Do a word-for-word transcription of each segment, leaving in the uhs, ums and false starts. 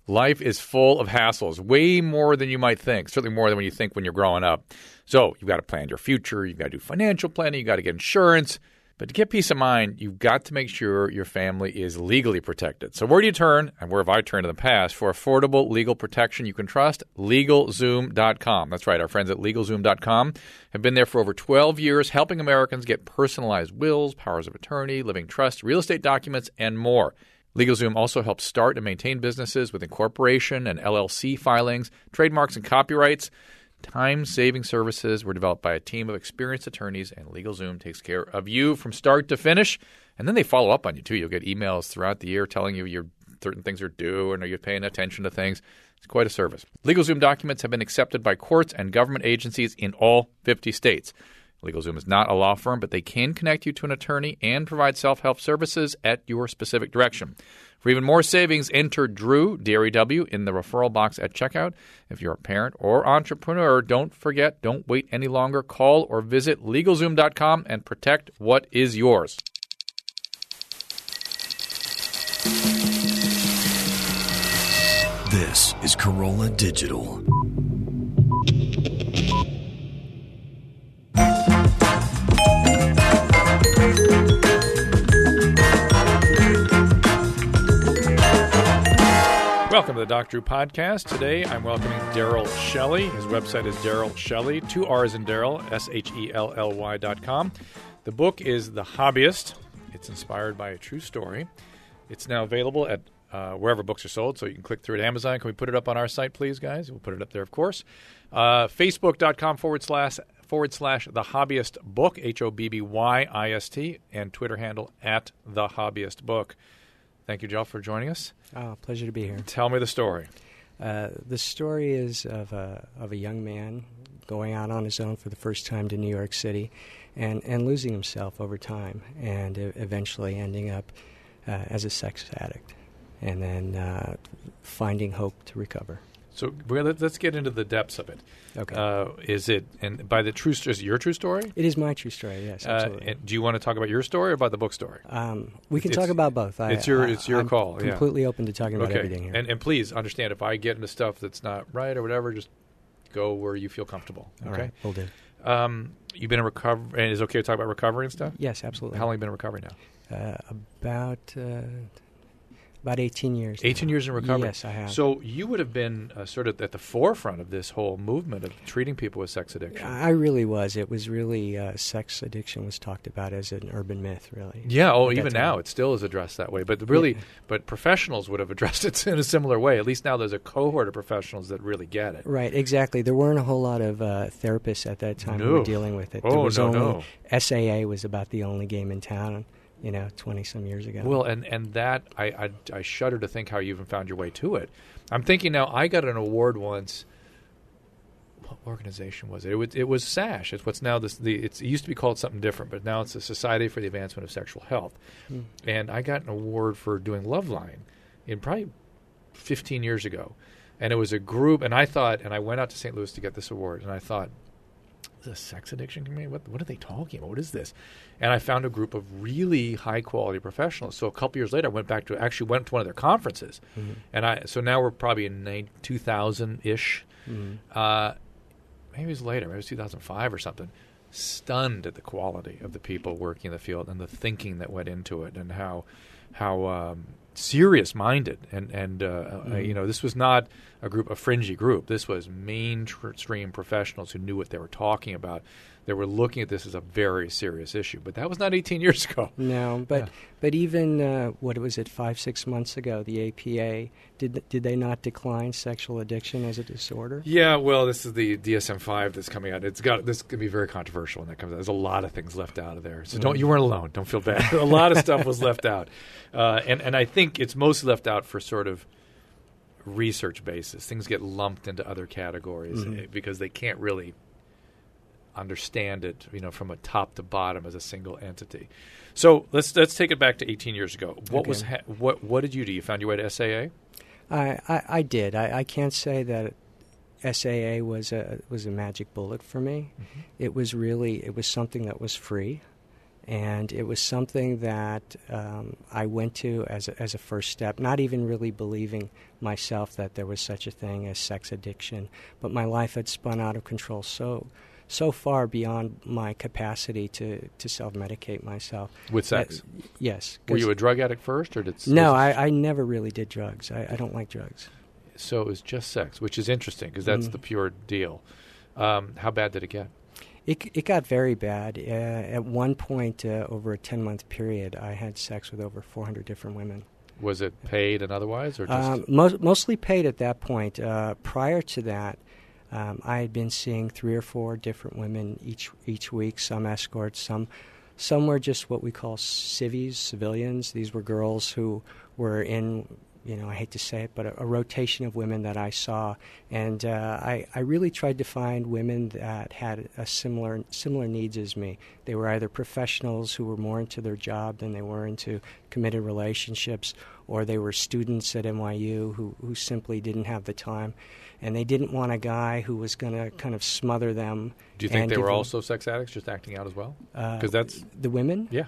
Life is full of hassles, way more than you might think, certainly more than when you think when you're growing up. So you've got to plan your future. You've got to do financial planning. You've got to get insurance. But to get peace of mind, you've got to make sure your family is legally protected. So where do you turn, and where have I turned in the past, for affordable legal protection you can trust? LegalZoom dot com. That's right. Our friends at LegalZoom dot com have been there for over twelve years, helping Americans get personalized wills, powers of attorney, living trusts, real estate documents, and more. LegalZoom also helps start and maintain businesses with incorporation and L L C filings, trademarks, and copyrights. Time-saving services were developed by a team of experienced attorneys, and LegalZoom takes care of you from start to finish. And then they follow up on you, too. You'll get emails throughout the year telling you your certain things are due and are you paying attention to things. It's quite a service. LegalZoom documents have been accepted by courts and government agencies in all fifty states. LegalZoom is not a law firm, but they can connect you to an attorney and provide self-help services at your specific direction. For even more savings, enter Drew, D R E W, in the referral box at checkout. If you're a parent or entrepreneur, don't forget, don't wait any longer. Call or visit LegalZoom dot com and protect what is yours. This is Corolla Digital. Welcome to the Doc Drew Podcast. Today, I'm welcoming Daryl Shelley. His website is Daryl Shelley, two R's in Daryl, S H E L L Y dot com. The book is The Hobbyist. It's inspired by a true story. It's now available at uh, wherever books are sold, so you can click through at Amazon. Can we put it up on our site, please, guys? We'll put it up there, of course. Uh, Facebook.com forward slash forward slash The Hobbyist Book, H O B B Y I S T, and Twitter handle at The Hobbyist Book. Thank you, Jill, for joining us. Oh, pleasure to be here. Tell me the story. Uh, the story is of a, of a young man going out on his own for the first time to New York City and, and losing himself over time and uh, eventually ending up uh, as a sex addict and then uh, finding hope to recover. So well, let's get into the depths of it. Okay. Uh, is it, and by the true story, is it your true story? It is my true story, yes, absolutely. Uh, and do you want to talk about your story or about the book story? Um, we can It's- talk about both. I, it's your- I, it's your I'm call, yeah. completely open to talking about Okay. everything here. And, and please understand, if I get into stuff that's not right or whatever, just go where you feel comfortable. All Okay. right, will do. Um, you've been in recovery, and is it okay to talk about recovery and stuff? Yes, absolutely. How long have you been in recovery now? Uh, about uh, about eighteen years. eighteen now. years in recovery. Yes, I have. So you would have been uh, sort of at the forefront of this whole movement of treating people with sex addiction. I really was. It was really uh, sex addiction was talked about as an urban myth, really. Yeah, oh, at that even time. now it still is addressed that way. But really, Yeah. but professionals would have addressed it in a similar way. At least now there's a cohort of professionals that really get it. Right, exactly. There weren't a whole lot of uh, therapists at that time who No. were dealing with it. Oh, there was no, only no. S A A was about the only game in town, you know, twenty-some years ago. Well, and, and that, I, I, I shudder to think how you even found your way to it. I'm thinking now, I got an award once. What organization was it? It was, it was SASH. It's what's now this, the, it's, it used to be called something different, but now it's the Society for the Advancement of Sexual Health. Hmm. And I got an award for doing Loveline in probably fifteen years ago. And it was a group, and I thought, and I went out to Saint Louis to get this award, and I thought, is this a sex addiction community? What, what are they talking about? What is this? And I found a group of really high-quality professionals. So a couple years later, I went back to, actually went to one of their conferences. Mhm. And I, so now we're probably in two thousand-ish. Mhm. Uh, maybe it was later, maybe it was two thousand five or something. Stunned at the quality of the people working in the field and the thinking that went into it, and how how um, serious-minded and and uh, Mm-hmm. uh, you know, this was not a group, a fringy group. This was mainstream professionals who knew what they were talking about. They were looking at this as a very serious issue, but that was not eighteen years ago. No, but Yeah. but even uh, what was it, five six months ago, the A P A did did they not decline sexual addiction as a disorder? Yeah, well, this is the D S M five that's coming out. It's got this is going to be very controversial when that comes out. There's a lot of things left out of there, so don't you weren't alone. Don't feel bad. A lot of stuff was left out, uh, and and I think it's mostly left out for sort of research basis. Things get lumped into other categories Mhm. uh, because they can't really understand it, you know, from a top to bottom as a single entity. So let's let's take it back to eighteen years ago. What Okay. was ha- what what did you do? You found your way to S A A? I, I, I did. I, I can't say that S A A was a was a magic bullet for me. Mm-hmm. It was really it was something that was free, And it was something that um, I went to as a, as a first step, not even really believing myself that there was such a thing as sex addiction. But my life had spun out of control so so far beyond my capacity to, to self-medicate myself. With sex? That, yes. Were you a drug addict first? or did No, I, I never really did drugs. I, I don't like drugs. So it was just sex, which is interesting because that's mm. the pure deal. Um, how bad did it get? It it got very bad. Uh, at one point, uh, over a ten-month period, I had sex with over four hundred different women. Was it paid and otherwise, or just um, mo- mostly paid at that point? Uh, prior to that, um, I had been seeing three or four different women each each week. Some escorts, some some were just what we call civvies, civilians. These were girls who were in, you know, I hate to say it, but a, a rotation of women that I saw. And uh, I, I really tried to find women that had a similar similar needs as me. They were either professionals who were more into their job than they were into committed relationships, or they were students at N Y U who, who simply didn't have the time. And they didn't want a guy who was going to kind of smother them. Do you think they were also sex addicts, just acting out as well? Because uh, that's the women? Yeah.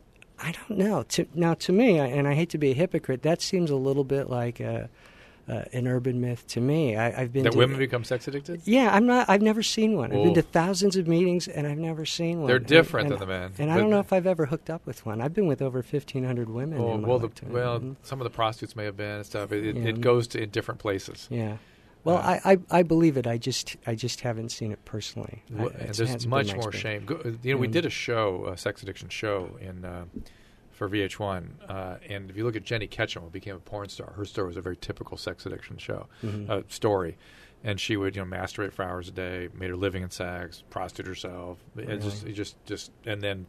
I don't know. To, now, to me, and I hate to be a hypocrite, that seems a little bit like a, uh, an urban myth to me. I, I've been that to, women become sex addicted. Yeah, I'm not. I've never seen one. Whoa. I've been to thousands of meetings, and I've never seen one. They're different and, than the men. And I don't know if I've ever hooked up with one. I've been with over fifteen hundred women. Oh, in my well, the, lifetime. well, Mm-hmm. some of the prostitutes may have been and stuff. It, it, Yeah. it goes to in different places. Yeah. Well, Uh, I, I I believe it. I just I just haven't seen it personally. I, Well, and it's- there's hasn't been much my more experience. shame. Go, you know, we Mm. did a show, a sex addiction show, in uh, for V H one, uh, and if you look at Jenny Ketchum, who became a porn star, her story was a very typical sex addiction show Mhm. uh, story, and she would you know masturbate for hours a day, made her living in sex, prostitute herself, it Really? just it just just and then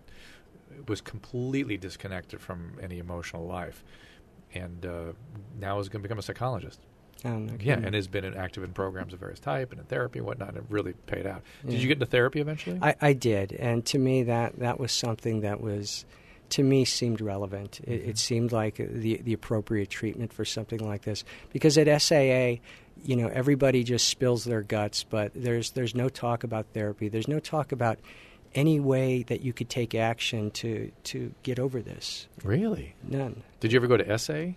was completely disconnected from any emotional life, and uh, now is going to become a psychologist. Oh, no Yeah, kidding. and has been in active in programs of various type and in therapy and whatnot, and it really paid out. Yeah. Did you get into therapy eventually? I, I did, and to me that that was something that was, to me, seemed relevant. It, Mhm. it seemed like the the appropriate treatment for something like this, because at S A A, you know, everybody just spills their guts, but there's there's no talk about therapy. There's no talk about any way that you could take action to to get over this. Really? None. Did you ever go to S A?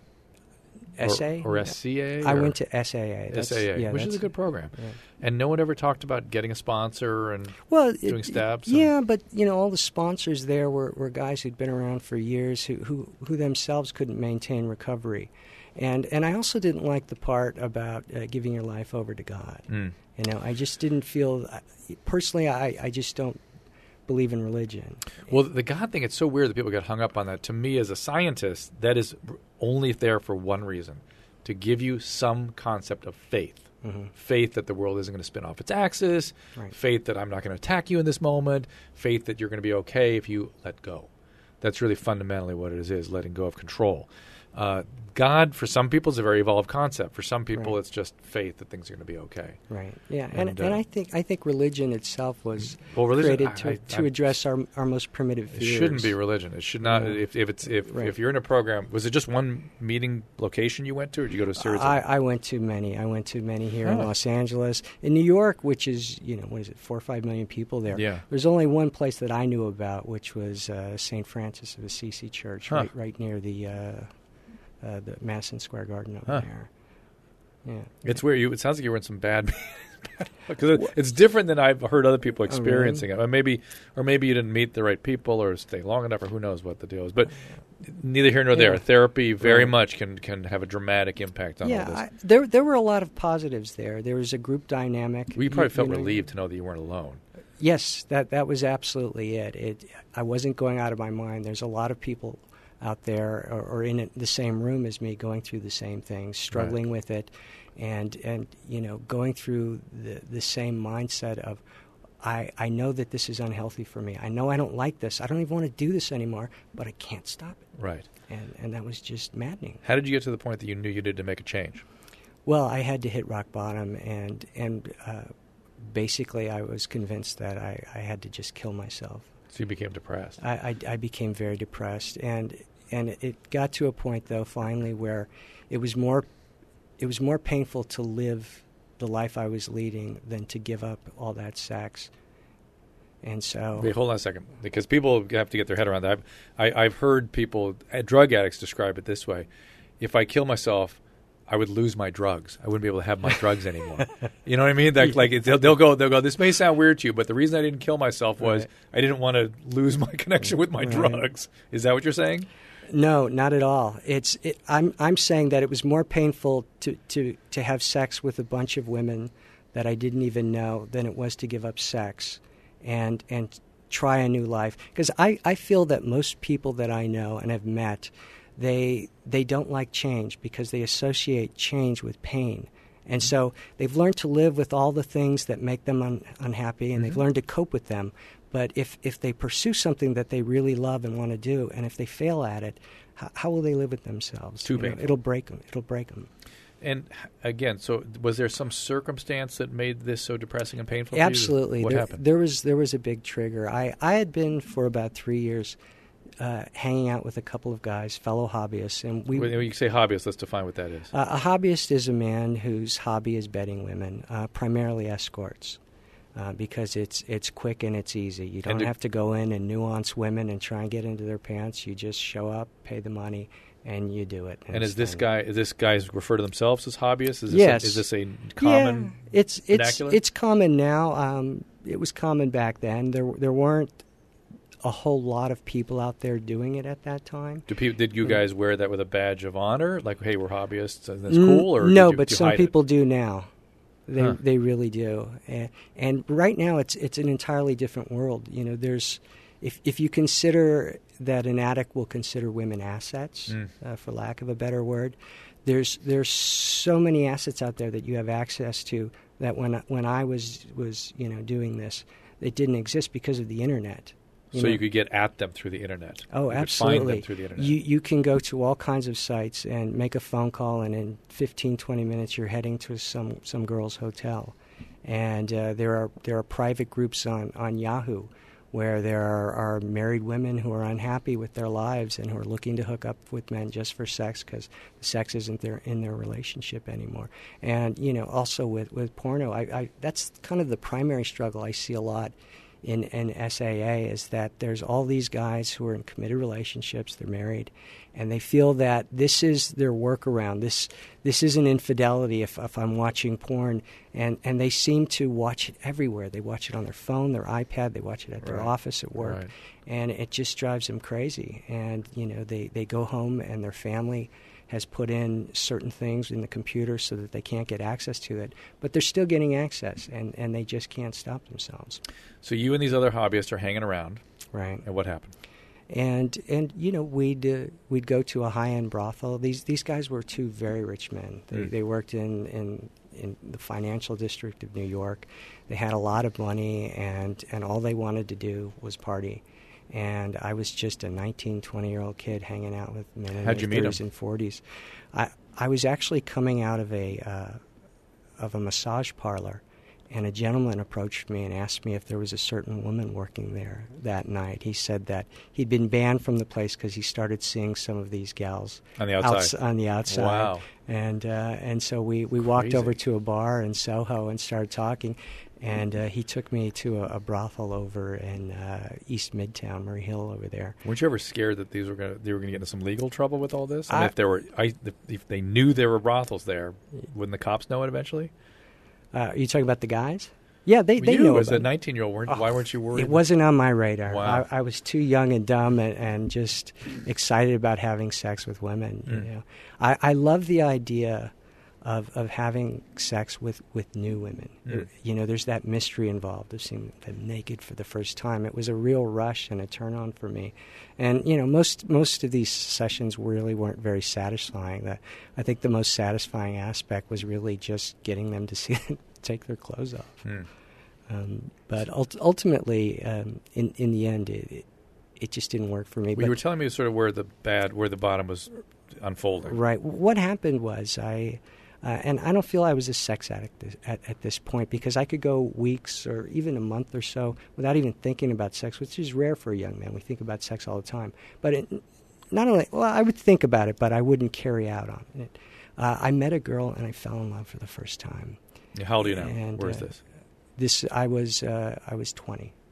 S A Or, or S C A? I or went to S A A. That's- S A A, yeah, which is that's- a good program. yeah. And no one ever talked about getting a sponsor and Well, doing it- steps. and- Yeah, but you know, all the sponsors there were, were guys who'd been around for years who, who who themselves couldn't maintain recovery, and and I also didn't like the part about uh, giving your life over to God. Mm. You know, I just didn't feel personally. I, I just don't believe in religion. Well, the God thing, it's so weird that people get hung up on that. To me, as a scientist, that is only there for one reason, to give you some concept of faith. Mm-hmm. Faith that the world isn't going to spin off its axis, Right. faith that I'm not going to attack you in this moment, faith that you're going to be okay if you let go. That's really fundamentally what it is, is letting go of control. Uh, God, for some people, is a very evolved concept. For some people, Right. it's just faith that things are going to be okay. Right. Yeah. And And, and, uh, I think I think religion itself was Well, religion- created I- to, I- to I'm- address our our most primitive It fears. shouldn't be religion. It should not. Yeah. If, if it's if Right. if you're in a program, was it just one meeting location you went to, or did you go to a series? I, of I went to many. I went to many here in Huh. Los Angeles. In New York, which is, you know, what is it, four or five million people there. Yeah. There's only one place that I knew about, which was uh, Saint Francis of Assisi Church, Huh. right, right near the uh, uh, the Madison Square Garden over Huh. there. Yeah. It's weird. You, it sounds like you were in some bad. Because it, it's different than I've heard other people experiencing it. Or maybe, or maybe you didn't meet the right people, or stay long enough, or who knows what the deal is. But neither here nor there. Yeah. Therapy very Right. much can can have a dramatic impact on Yeah, all this. I, there there were a lot of positives there. There was a group dynamic. we probably You- felt you know, relieved to know that you weren't alone. Yes, that that was absolutely it. It I wasn't going out of my mind. There's a lot of people out there or, or in it, the same room as me going through the same things, struggling with it, and and you know going through the the same mindset of I I know that this is unhealthy for me. I know I don't like this. I don't even want to do this anymore, but I can't stop it. Right. And and that was just maddening. How did you get to the point that you knew you needed to make a change? Well, I had to hit rock bottom, and and uh, basically I was convinced that I, I had to just kill myself. So you became depressed. I, I, I became very depressed, and and it got to a point though finally where it was more it was more painful to live the life I was leading than to give up all that sex. And so, Wait, hold on a second, because people have to get their head around that. I've, I, I've heard people, uh, drug addicts, describe it this way: if I kill myself, I would lose my drugs. I wouldn't be able to have my drugs anymore. You know what I mean? That, like it, they'll, they'll go, they'll go. This may sound weird to you, but the reason I didn't kill myself was right. I didn't want to lose my connection with my right. drugs. Is that what you're saying? No, not at all. It's it, I'm I'm saying that it was more painful to, to, to have sex with a bunch of women that I didn't even know than it was to give up sex and and try a new life. Because I, I feel that most people that I know and have met, they they don't like change because they associate change with pain. And so they've learned to live with all the things that make them un, unhappy, and mm-hmm. they've learned to cope with them. But if, if they pursue something that they really love and want to do, and if they fail at it, how, how will they live with themselves? Too you know, it'll break them. It'll break them. And again, so was there some circumstance that made this so depressing and painful? Absolutely. For you? What there, happened? There was there was a big trigger. I, I had been for about three years uh, hanging out with a couple of guys, fellow hobbyists, and we. When you say hobbyist, let's define what that is. Uh, a hobbyist is a man whose hobby is bedding women, uh, primarily escorts. Uh, because it's it's quick and it's easy. You don't do, have to go in and nuance women and try and get into their pants. You just show up, pay the money, and you do it. And, and is this done. guy? Is this guys refer to themselves as hobbyists? Is this yes. A, is this a common? Yeah, it's it's vernacular? It's common now. Um, it was common back then. There there weren't a whole lot of people out there doing it at that time. Do people, did you guys wear that with a badge of honor? Like, hey, we're hobbyists, and that's N- cool? Or no, did you, but did you some hide people it? do now. They Huh. they really do, and, and right now it's it's an entirely different world. You know, there's if if you consider that an addict will consider women assets, mm. uh, for lack of a better word, there's there's so many assets out there that you have access to that when when I was was you know doing this, it didn't exist because of the internet. You so know? you could get at them through the internet. Oh, you absolutely. Could find them through the internet. You you can go to all kinds of sites and make a phone call, and in fifteen, twenty minutes you're heading to some, some girl's hotel. And uh, there are there are private groups on, on Yahoo where there are, are married women who are unhappy with their lives and who are looking to hook up with men just for sex because the sex isn't there in their relationship anymore. And you know, also with, with porno, I, I that's kind of the primary struggle I see a lot in, in S A A is that there's all these guys who are in committed relationships, they're married, and they feel that this is their workaround. This this isn't infidelity if, if I'm watching porn, and, and they seem to watch it everywhere. They watch it on their phone, their iPad, they watch it at their right. office, at work, right. and it just drives them crazy. And you know, they, they go home and their family has put in certain things in the computer so that they can't get access to it, but they're still getting access, and, and they just can't stop themselves. So you and these other hobbyists are hanging around, right? And what happened? And and you know we'd uh, we'd go to a high end brothel. These these guys were two very rich men. They mm. they worked in, in in the financial district of New York. They had a lot of money, and, and all they wanted to do was party. And I was just a nineteen, twenty-year-old kid hanging out with men in How'd you their meet thirties them? and forties. I I was actually coming out of a uh, of a massage parlor, and a gentleman approached me and asked me if there was a certain woman working there that night. He said that he'd been banned from the place because he started seeing some of these gals on the outside. Outs- on the outside. Wow! And uh, and so we, we walked Crazy. over to a bar in Soho and started talking. And uh, he took me to a, a brothel over in uh, East Midtown, Murray Hill, over there. Weren't you ever scared that these were going they were going to get into some legal trouble with all this? I mean, I, if there were, I, if they knew there were brothels there, wouldn't the cops know it eventually? Uh, are you talking about the guys? Yeah, they well, they you, know. as about a nineteen-year-old, weren't, oh, why weren't you worried? It wasn't on my radar. Wow. I, I was too young and dumb and, and just excited about having sex with women. Mm. You know, I, I love the idea of of having sex with, with new women. Mm. It, you know, there's that mystery involved of seeing them naked for the first time. It was a real rush and a turn on for me. And you know, most most of these sessions really weren't very satisfying. The, I think the most satisfying aspect was really just getting them to see them take their clothes off. Mm. Um, but ult- ultimately, um, in in the end, it, it it just didn't work for me. Well, but you were telling me sort of where the bad, where the bottom was unfolding. right. What happened was I. Uh, and I don't feel I was a sex addict this, at, at this point because I could go weeks or even a month or so without even thinking about sex, which is rare for a young man. We think about sex all the time. But it, not only, well, I would think about it, but I wouldn't carry out on it. Uh, I met a girl and I fell in love for the first time. How old are you now? And, Where is uh, this? This I was uh, I was twenty.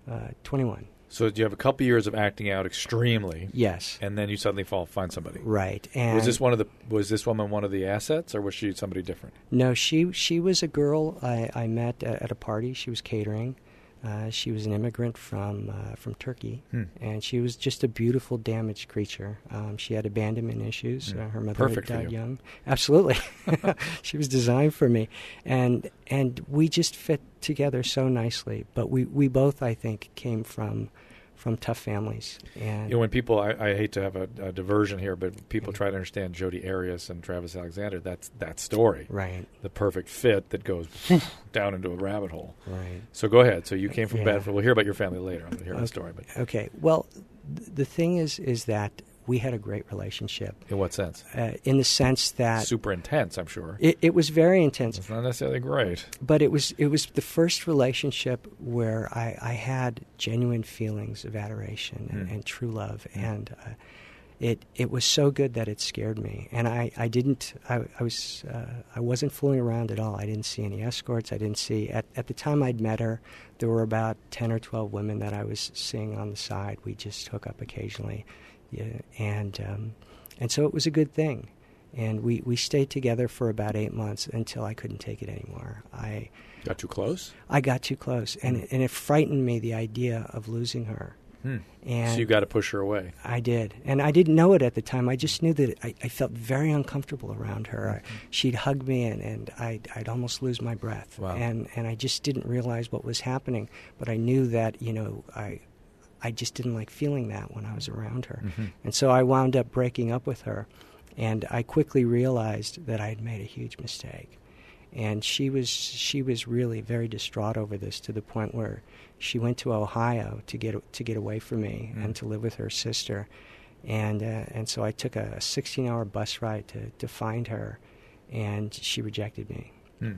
uh, twenty-one. So you have a couple years of acting out extremely. Yes. And then you suddenly fall find somebody. Right. And was this one of the was this woman one of the assets, or was she somebody different? No, she she was a girl I, I met at, at a party. She was catering. Uh, she was an immigrant from uh, from Turkey, hmm. and she was just a beautiful, damaged creature. Um, she had abandonment issues. Hmm. Uh, her mother Perfect had died for you. young. Absolutely, she was designed for me, and and we just fit together so nicely. But we, we both, I think, came from from tough families. And you know, when people, I, I hate to have a, a diversion here, but people mm-hmm. try to understand Jodi Arias and Travis Alexander. That's that story, right? The perfect fit that goes down into a rabbit hole, right? So go ahead. So you came from yeah. Bedford. We'll hear about your family later. I'm going to hear okay. the story. But okay. Well, th- the thing is, is that we had a great relationship. In what sense? Uh, in the sense that super intense, I'm sure. It, it was very intense. It's not necessarily great, but it was it was the first relationship where I, I had genuine feelings of adoration and, mm. and true love, mm. and uh, it it was so good that it scared me. And I, I didn't I, I was uh, I wasn't fooling around at all. I didn't see any escorts. I didn't see at at the time I'd met her. There were about ten or twelve women that I was seeing on the side. We just hook up occasionally. Yeah, and um, and so it was a good thing, and we, we stayed together for about eight months until I couldn't take it anymore. I got too close. I got too close, and mm. and it frightened me, the idea of losing her. Hmm. And so you got to push her away. I did, and I didn't know it at the time. I just knew that I, I felt very uncomfortable around her. Mm-hmm. I, she'd hug me, and, and I'd, I'd almost lose my breath. Wow. And and I just didn't realize what was happening. But I knew that you know I. I just didn't like feeling that when I was around her. Mm-hmm. And so I wound up breaking up with her. And I quickly realized that I had made a huge mistake. And she was she was really very distraught over this, to the point where she went to Ohio to get to get away from me mm. and to live with her sister. And uh, and so I took a sixteen-hour bus ride to, to find her, and she rejected me. Mm.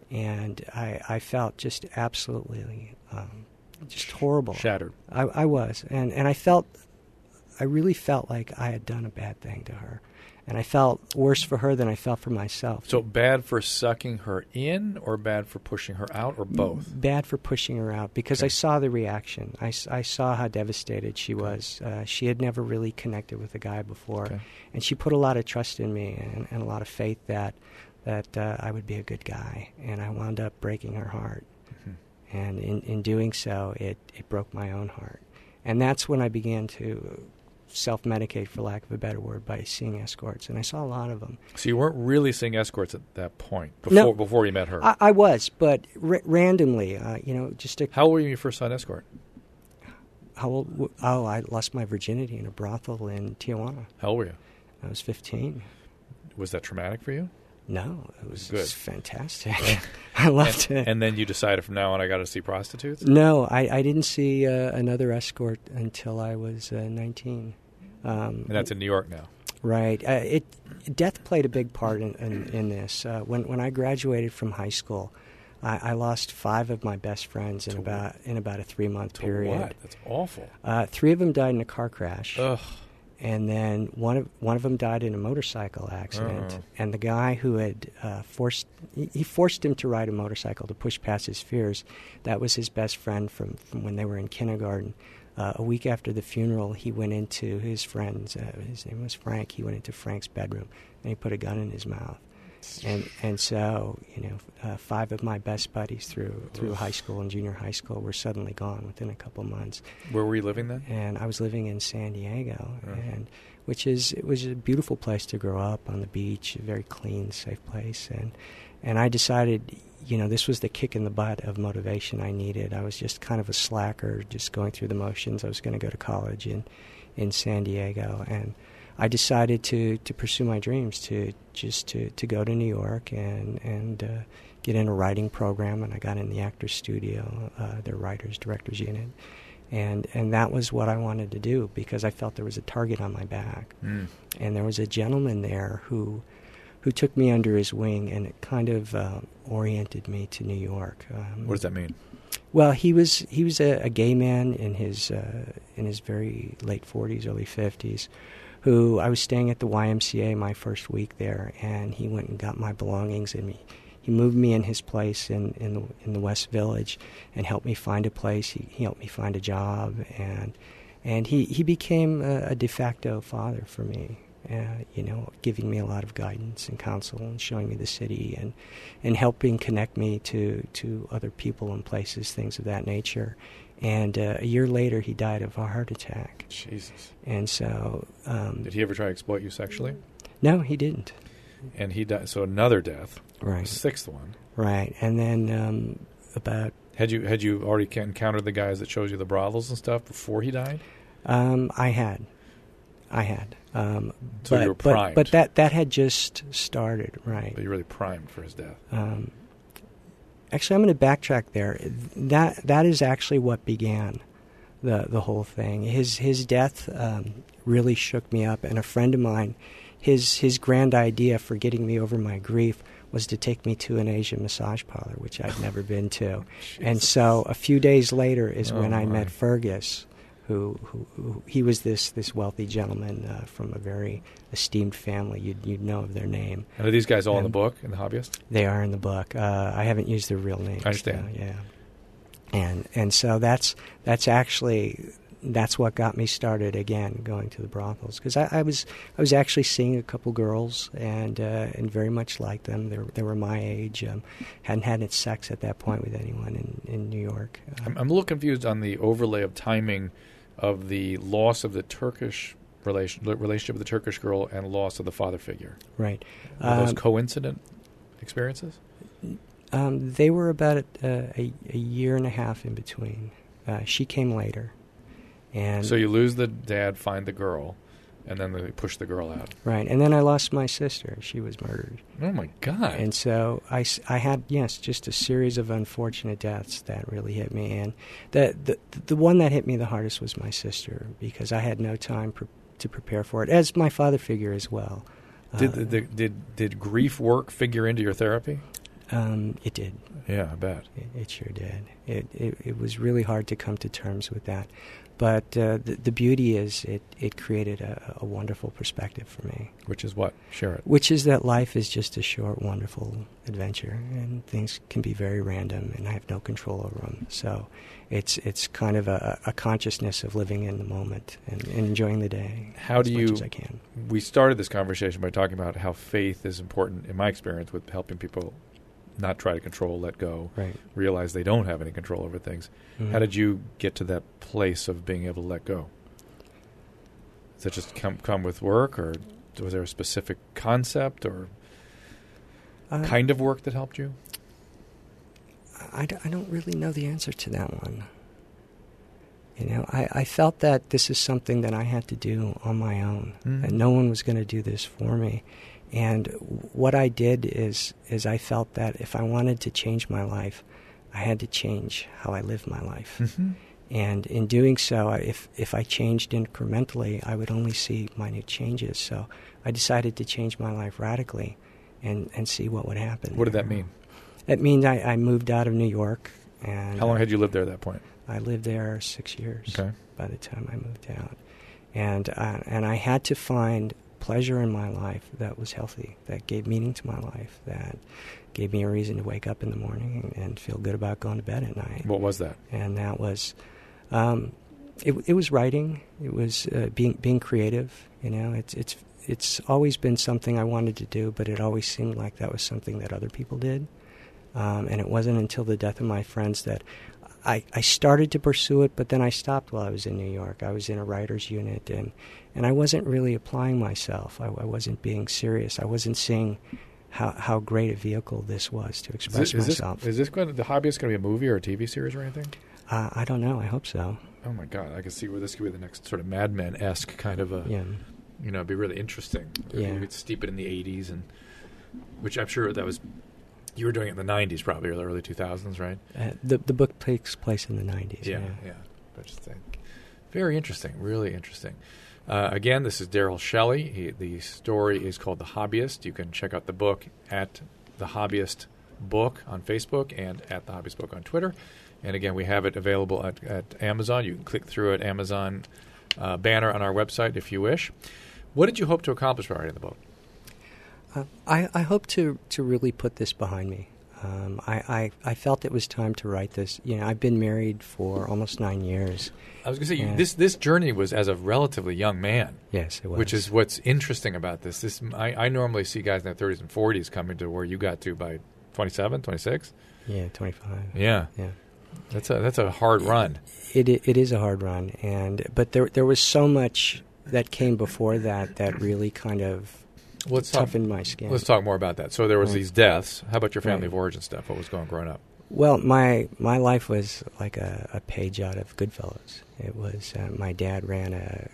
And I, I felt just absolutely... Um, just horrible. Shattered. I, I was. And, and I felt, I really felt like I had done a bad thing to her. And I felt worse for her than I felt for myself. So bad for sucking her in, or bad for pushing her out, or both? Bad for pushing her out, because okay. I saw the reaction. I, I saw how devastated she okay. was. Uh, she had never really connected with a guy before. Okay. And she put a lot of trust in me and, and a lot of faith that, that uh, I would be a good guy. And I wound up breaking her heart. And in, in doing so, it, it broke my own heart. And that's when I began to self-medicate, for lack of a better word, by seeing escorts. And I saw a lot of them. So you weren't really seeing escorts at that point, before no, before you met her? I, I was, but r- randomly, uh, you know, just a... How old were you when you first saw an escort? How old? W- oh, I lost my virginity in a brothel in Tijuana. How old were you? I was fifteen. Was that traumatic for you? No, it was, Good. It was fantastic. I loved and, it. And then you decided from now on I got to see prostitutes? No, I, I didn't see uh, another escort until I was uh, nineteen. Um, and that's in New York now? Right. Uh, it death played a big part in, in, in this. Uh, when when I graduated from high school, I, I lost five of my best friends in to about what? in about a three month to period. What? That's awful. Uh, three of them died in a car crash. Ugh. And then one of one of them died in a motorcycle accident. Uh-oh. And the guy who had uh, forced he, he forced him to ride a motorcycle to push past his fears. That was his best friend from, from when they were in kindergarten. Uh, a week after the funeral, he went into his friend's. Uh, his name was Frank. He went into Frank's bedroom and he put a gun in his mouth. And and so you know, uh, five of my best buddies through through high school and junior high school were suddenly gone within a couple months. Where were you living then? And I was living in San Diego, oh. and which is it was a beautiful place to grow up on the beach, a very clean, safe place. And and I decided, you know, this was the kick in the butt of motivation I needed. I was just kind of a slacker, just going through the motions. I was going to go to college in in San Diego, and I decided to, to pursue my dreams, to just to, to go to New York and and uh, get in a writing program, and I got in the Actors Studio, uh, their writers directors unit, and and that was what I wanted to do because I felt there was a target on my back, mm. and there was a gentleman there who who took me under his wing, and it kind of uh, oriented me to New York. Um, what does that mean? Well, he was he was a, a gay man in his uh, in his very late forties, early fifties. Who I was staying at the Y M C A my first week there, and he went and got my belongings, and he, he moved me in his place in in the, in the West Village, and helped me find a place. He, he helped me find a job, and and he he became a, a de facto father for me. Uh, you know, giving me a lot of guidance and counsel, and showing me the city, and and helping connect me to to other people and places, things of that nature. And uh, a year later, he died of a heart attack. Jesus. And so, um, did he ever try to exploit you sexually? No, he didn't. And he died. So another death. Right. The sixth one. Right. And then um, about had you had you already encountered the guys that shows you the brothels and stuff before he died? Um, I had. I had. Um, so but, you were primed. But, but that, that had just started, right. But you were really primed for his death. Um, actually, I'm going to backtrack there. That That is actually what began the the whole thing. His his death um, really shook me up, and a friend of mine, his his grand idea for getting me over my grief was to take me to an Asian massage parlor, which I'd never been to. And so a few days later is oh when I my. met Fergus. Who, who, who he was this this wealthy gentleman uh, from a very esteemed family. You'd you'd know of their name. And are these guys all and in the book, in the Hobbyist? They are in the book. Uh, I haven't used their real names. I understand. Though, yeah, and and so that's that's actually that's what got me started again going to the brothels, because I, I was I was actually seeing a couple girls and uh, and very much liked them. They were, they were my age. Um, hadn't had sex at that point with anyone in in New York. Uh, I'm, I'm a little confused on the overlay of timing of the loss of the Turkish relation, relationship with the Turkish girl and loss of the father figure. Right. Were those um, coincident experiences? Um, they were about a, a, a year and a half in between. Uh, she came later. And so you lose the dad, find the girl, and then they push the girl out. Right. And then I lost my sister. She was murdered. Oh, my God. And so I, I had, yes, just a series of unfortunate deaths that really hit me. And the, the, the one that hit me the hardest was my sister, because I had no time pre- to prepare for it, as my father figure as well. Did, uh, the, did, did grief work figure into your therapy? Um, it did. Yeah, I bet. It, it sure did. It, it it was really hard to come to terms with that. But uh, the, the beauty is it, it created a, a wonderful perspective for me. Which is what? Share it. Which is that life is just a short, wonderful adventure, and things can be very random, and I have no control over them. So it's it's kind of a, a consciousness of living in the moment and, and enjoying the day how as do much you, as I can. We started this conversation by talking about how faith is important, in my experience, with helping people not try to control, let go, right. realize they don't have any control over things. Mm-hmm. How did you get to that place of being able to let go? Does that just come come with work, or was there a specific concept or uh, kind of work that helped you? I, d- I don't really know the answer to that one. You know, I, I felt that this is something that I had to do on my own, mm. and no one was going to do this for me. And what I did is is I felt that if I wanted to change my life, I had to change how I live my life. Mm-hmm. And in doing so, if if I changed incrementally, I would only see minute changes. So I decided to change my life radically and, and see what would happen. What did that mean? It means I, I moved out of New York. And how long had you lived there at that point? I lived there six years okay. by the time I moved out. And uh, and I had to find pleasure in my life that was healthy, that gave meaning to my life, that gave me a reason to wake up in the morning and, and feel good about going to bed at night. What was that? And that was, um, it, it was writing. It was uh, being being creative. You know, it's it's it's always been something I wanted to do, but it always seemed like that was something that other people did. Um, and it wasn't until the death of my friends that I, I started to pursue it, but then I stopped while I was in New York. I was in a writer's unit, and, and I wasn't really applying myself. I, I wasn't being serious. I wasn't seeing how how great a vehicle this was to express is this, is myself. This, is this going to, the Hobbyist going to be a movie or a T V series or anything? Uh, I don't know. I hope so. Oh, my God. I can see where this could be the next sort of Mad Men-esque kind of a, Yeah. you know, it'd be really interesting. Yeah. You could steep it in the eighties, and which I'm sure that was, you were doing it in the nineties probably, or the early two thousands, right? Uh, the the book takes place in the nineties. Yeah, Yeah. yeah. But just think. Very interesting, really interesting. Uh, again, this is Daryl Shelley. He, the story is called The Hobbyist. You can check out the book at The Hobbyist Book on Facebook and at The Hobbyist Book on Twitter. And again, we have it available at, at Amazon. You can click through at Amazon uh, banner on our website if you wish. What did you hope to accomplish by writing the book? Uh, I, I hope to, to really put this behind me. Um, I, I, I felt it was time to write this. You know, I've been married for almost nine years. I was going to say, Yeah. this this journey was as a relatively young man. Yes, it was. Which is what's interesting about this. This I, I normally see guys in their thirties and forties coming to where you got to by twenty-seven, twenty-six. Yeah, twenty-five. Yeah. Yeah. That's a that's a hard run. It it is a hard run, and but there there was so much that came before that that really kind of Let's talk, toughened my skin. let's talk more about that. So there was Right. these deaths. How about your family Right. of origin stuff? What was going growing up? Well, my my life was like a, a page out of Goodfellas. It was uh, my dad ran a,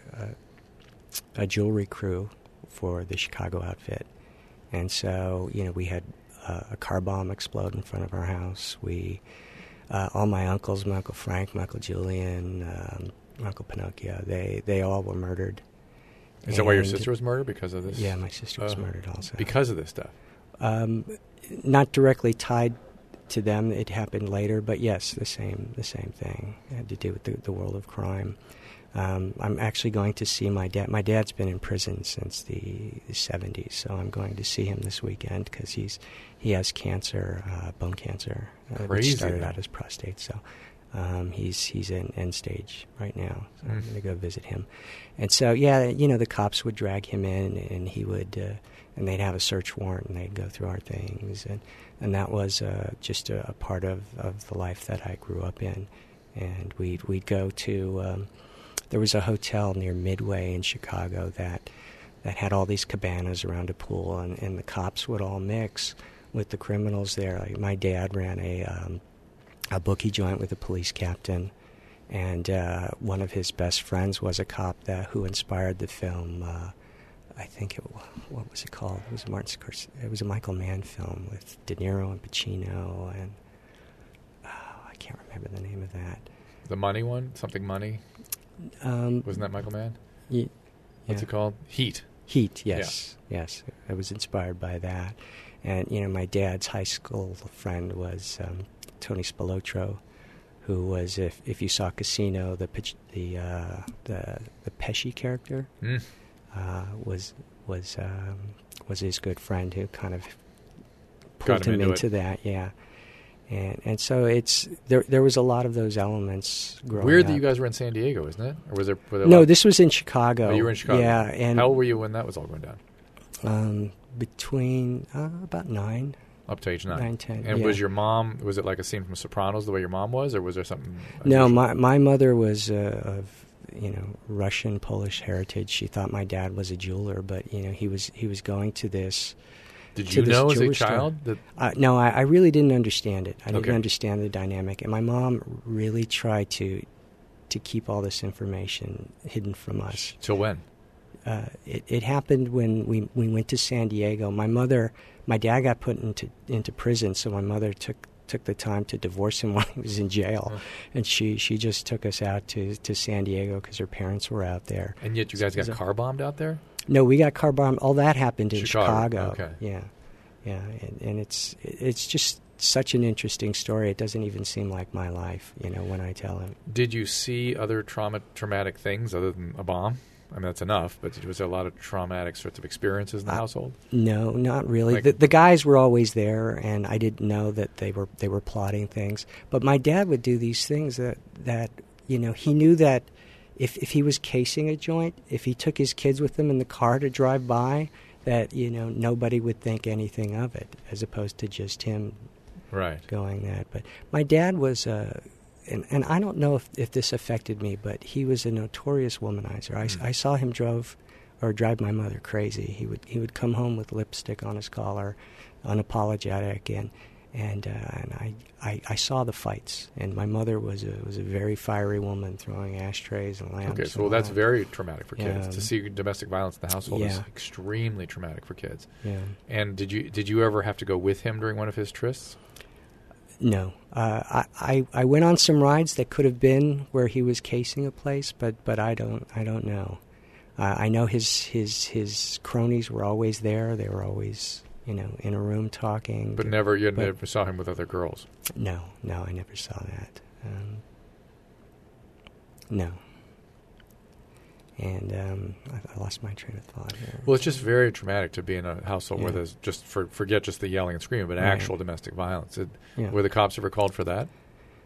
a a jewelry crew for the Chicago outfit, and so you know we had uh, a car bomb explode in front of our house. We uh, all my uncles, my uncle Frank, my uncle Julian, um, my uncle Pinocchio, they they all were murdered. Is that why your And- sister was murdered because of this? Yeah, my sister was Uh, murdered also. Because of this stuff. Um, not directly tied to them. It happened later, but yes, the same the same thing. It had to do with the, the world of crime. Um, I'm actually going to see my dad. My dad's been in prison since the, the seventies, so I'm going to see him this weekend because he's he has cancer, uh, bone cancer, uh, Crazy, which started man. out as prostate. So um, he's he's in end stage right now. So I'm Mm. going to go visit him. And so yeah, you know, the cops would drag him in, and he would. Uh, and they'd have a search warrant, and they'd go through our things, and and that was uh, just a, a part of, of the life that I grew up in. And we'd we'd go to um, there was a hotel near Midway in Chicago that that had all these cabanas around a pool, and, and the cops would all mix with the criminals there. Like my dad ran a um, a bookie joint with a police captain, and uh, one of his best friends was a cop that who inspired the film. Uh, I think it what was it called? It was a Martin Scorsese. It was a Michael Mann film with De Niro and Pacino, and oh, I can't remember the name of that. The Money one? Something Money? Um, Wasn't that Michael Mann? y- What's yeah. it called? Heat. Heat, yes, yes. I was inspired by that, and you know, my dad's high school friend was um, Tony Spilotro, who was if if you saw Casino, the pitch, the uh, the the Pesci character. Mm. Uh, was was um, was his good friend who kind of Got pulled him him into into it. that, yeah. And and so it's there. There was a lot of those elements growing Weird up. that you guys were in San Diego, isn't it? Or was there? Were there No, like- this was in Chicago. Oh, you were in Chicago. Yeah, and How old were you when that was all going down? um, between uh, about nine, Up to age nine. nine, ten. And yeah. was your mom? Was it like a scene from Sopranos, the way your mom was, or was there something? No, unusual? my my mother was uh, of you know Russian Polish heritage. She thought my dad was a jeweler, but you know he was he was going to this. Did to you this know as a jeweler store. child that? Uh, no, I, I really didn't understand it. I didn't Okay. understand the dynamic, and my mom really tried to to keep all this information hidden from us. Till when? Uh, it, it happened when we we went to San Diego. My mother, my dad got put into into prison, so my mother took took the time to divorce him while he was in jail, Oh. and she she just took us out to to San Diego because her parents were out there. And yet you guys got So- car bombed out there? No, we got car bombed. All that happened in Chicago, Chicago. okay. Yeah, yeah, and, and it's it's just such an interesting story. It doesn't even seem like my life, you know, when I tell him. Did you see other trauma, traumatic things other than a bomb? I mean, that's enough. But was there a lot of traumatic sorts of experiences in the Uh, household? No, not really. Like- the, the guys were always there, and I didn't know that they were they were plotting things. But my dad would do these things that that you know he knew that if if he was casing a joint, if he took his kids with him in the car to drive by, that you know nobody would think anything of it, as opposed to just him Right. going that. But my dad was, uh, and, and I don't know if, if this affected me, but he was a notorious womanizer. I, Mm. I saw him drove or drive my mother crazy. He would he would come home with lipstick on his collar, unapologetic, and and uh, and I, I I saw the fights. And my mother was a was a very fiery woman, throwing ashtrays and lamps. Okay, so and well, all that's that. very traumatic for kids. Yeah. To see domestic violence in the household is Yeah. extremely traumatic for kids. Yeah. And did you did you ever have to go with him during one of his trysts? No, uh, I, I I went on some rides that could have been where he was casing a place, but, but I don't I don't know. Uh, I know his his his cronies were always there. They were always you know in a room talking. But never you But- never saw him with other girls. No, no, I never saw that. Um, no. And um, I, I lost my train of thought here. Well, it's just very traumatic to be in a household Yeah. where there's just for, forget just the yelling and screaming, but Right. actual domestic violence. It, Yeah. Were the cops ever called for that?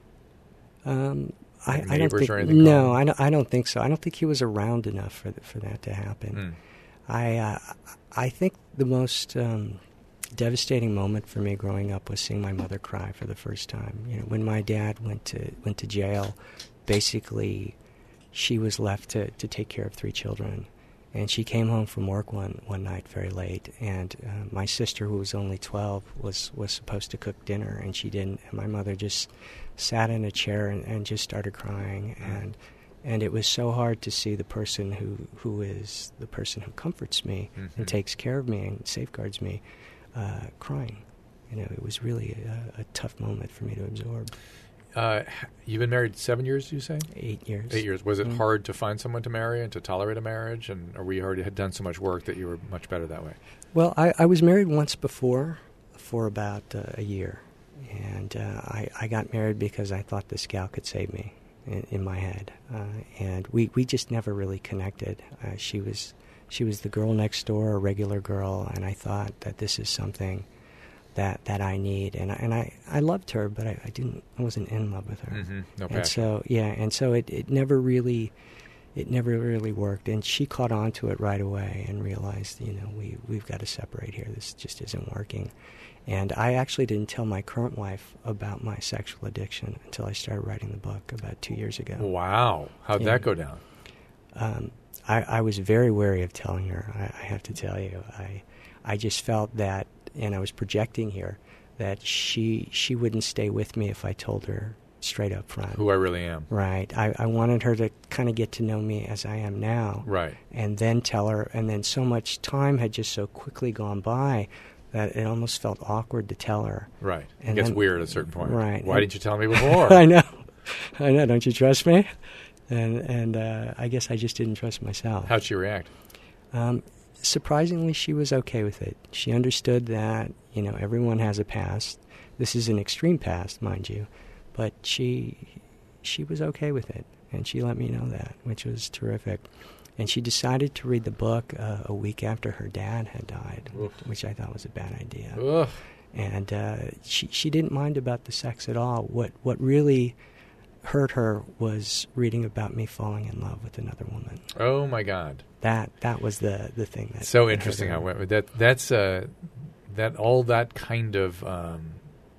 Um, I, Like I don't neighbors think. or anything No, called? I don't, I don't think so. I don't think he was around enough for th- for that to happen. Mm. I uh, I think the most um, devastating moment for me growing up was seeing my mother cry for the first time. You know, when my dad went to went to jail, basically, she was left to, to take care of three children, and she came home from work one, one night very late, and uh, my sister, who was only twelve, was, was supposed to cook dinner, and she didn't, and my mother just sat in a chair and, and just started crying, and and it was so hard to see the person who, who is the person who comforts me Mhm. and takes care of me and safeguards me, uh, crying. You know, it was really a, a tough moment for me to absorb. Uh, you've been married seven years, you say? Eight years. Eight years. Was it Mm. hard to find someone to marry and to tolerate a marriage? And or we already had done so much work that you were much better that way? Well, I, I was married once before for about uh, a year. And uh, I, I got married because I thought this gal could save me in, in my head. Uh, and we, we just never really connected. Uh, she was she was the girl next door, a regular girl, and I thought that this is something that, that I need. And I, and I, I loved her, but I, I didn't I wasn't in love with her. Mm-hmm. No And passion. so yeah, and so it, it never really it never really worked. And she caught on to it right away and realized, you know, we we've got to separate here. This just isn't working. And I actually didn't tell my current wife about my sexual addiction until I started writing the book about two years ago. Wow. How'd Yeah. that go down? Um, I, I was very wary of telling her. I, I have to tell you, I I just felt that, and I was projecting here, that she she wouldn't stay with me if I told her straight up front. Who I really am. Right. I, I wanted her to kind of get to know me as I am now. Right. And then tell her. And then so much time had just so quickly gone by that it almost felt awkward to tell her. Right. It And gets then- weird at a certain point. Right. Why And- didn't you tell me before? I know. I know. Don't you trust me? And and uh, I guess I just didn't trust myself. How'd she react? Um, surprisingly, she was okay with it. She understood that, you know, everyone has a past. This is an extreme past, mind you. But she she was okay with it, and she let me know that, which was terrific. And she decided to read the book uh, a week after her dad had died, Oof. which I thought was a bad idea. Ugh. And uh, she she didn't mind about the sex at all. What what really hurt her was reading about me falling in love with another woman. Oh my God. That that was the, the thing that So that interesting hurt how her. that that's uh, that all that kind of um,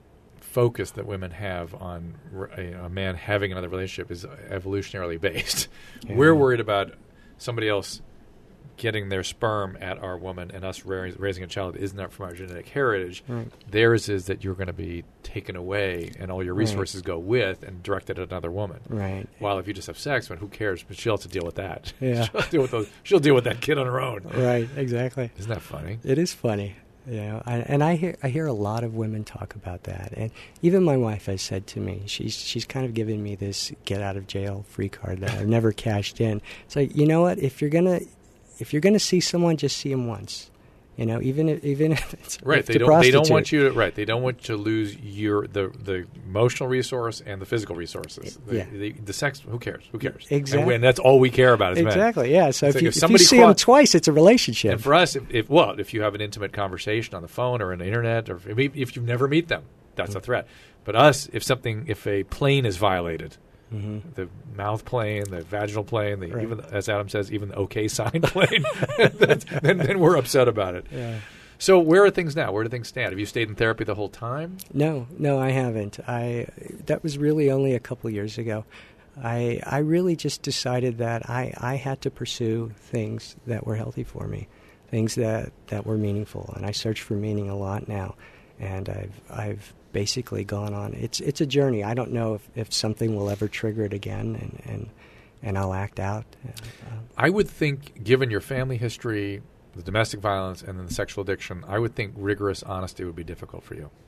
focus that women have on r- you know, a man having another relationship is evolutionarily based. Yeah. We're worried about somebody else getting their sperm at our woman and us ra- raising a child that isn't from our genetic heritage. Right. Theirs is that you're going to be taken away and all your Right. resources go with and directed at another woman. Right. While if you just have sex, well, who cares? But she'll have to deal with that. Yeah. she'll deal with those. She'll deal with that kid on her own. Right. Exactly. Isn't that funny? It is funny. You know, I, and I hear I hear a lot of women talk about that, and even my wife has said to me, she's she's kind of given me this get out of jail free card that I've never cashed in. So you know what? If you're gonna if you're gonna see someone, just see them once. You know, even if, even if it's Right. if They to don't. They don't prostitute. want you to. Right. They don't want you to lose your the the emotional resource and the physical resources. The, Yeah. the, the sex. Who cares? Who cares? Exactly. And when that's all we care about as men. Exactly. Yeah. So It's if like you, if if you somebody see cro- them twice, it's a relationship. And for us, if, if well, if you have an intimate conversation on the phone or on the internet, or if, if you never meet them, that's a threat. But us, if something, if a plane is violated, hmm the mouth plane, the vaginal plane, the Right. even as Adam says, even the OK sign plane, that's, then, then we're upset about it. Yeah. So where are things now? Where do things stand? Have you stayed in therapy the whole time? No, no, I haven't. I that was really only a couple years ago. I I really just decided that I, I had to pursue things that were healthy for me, things that, that were meaningful, and I search for meaning a lot now. And I've I've basically gone on. It's it's a journey. I don't know if, if something will ever trigger it again, and and, and I'll act out. Uh, I would think, given your family history, the domestic violence, and then the sexual addiction, I would think rigorous honesty would be difficult for you.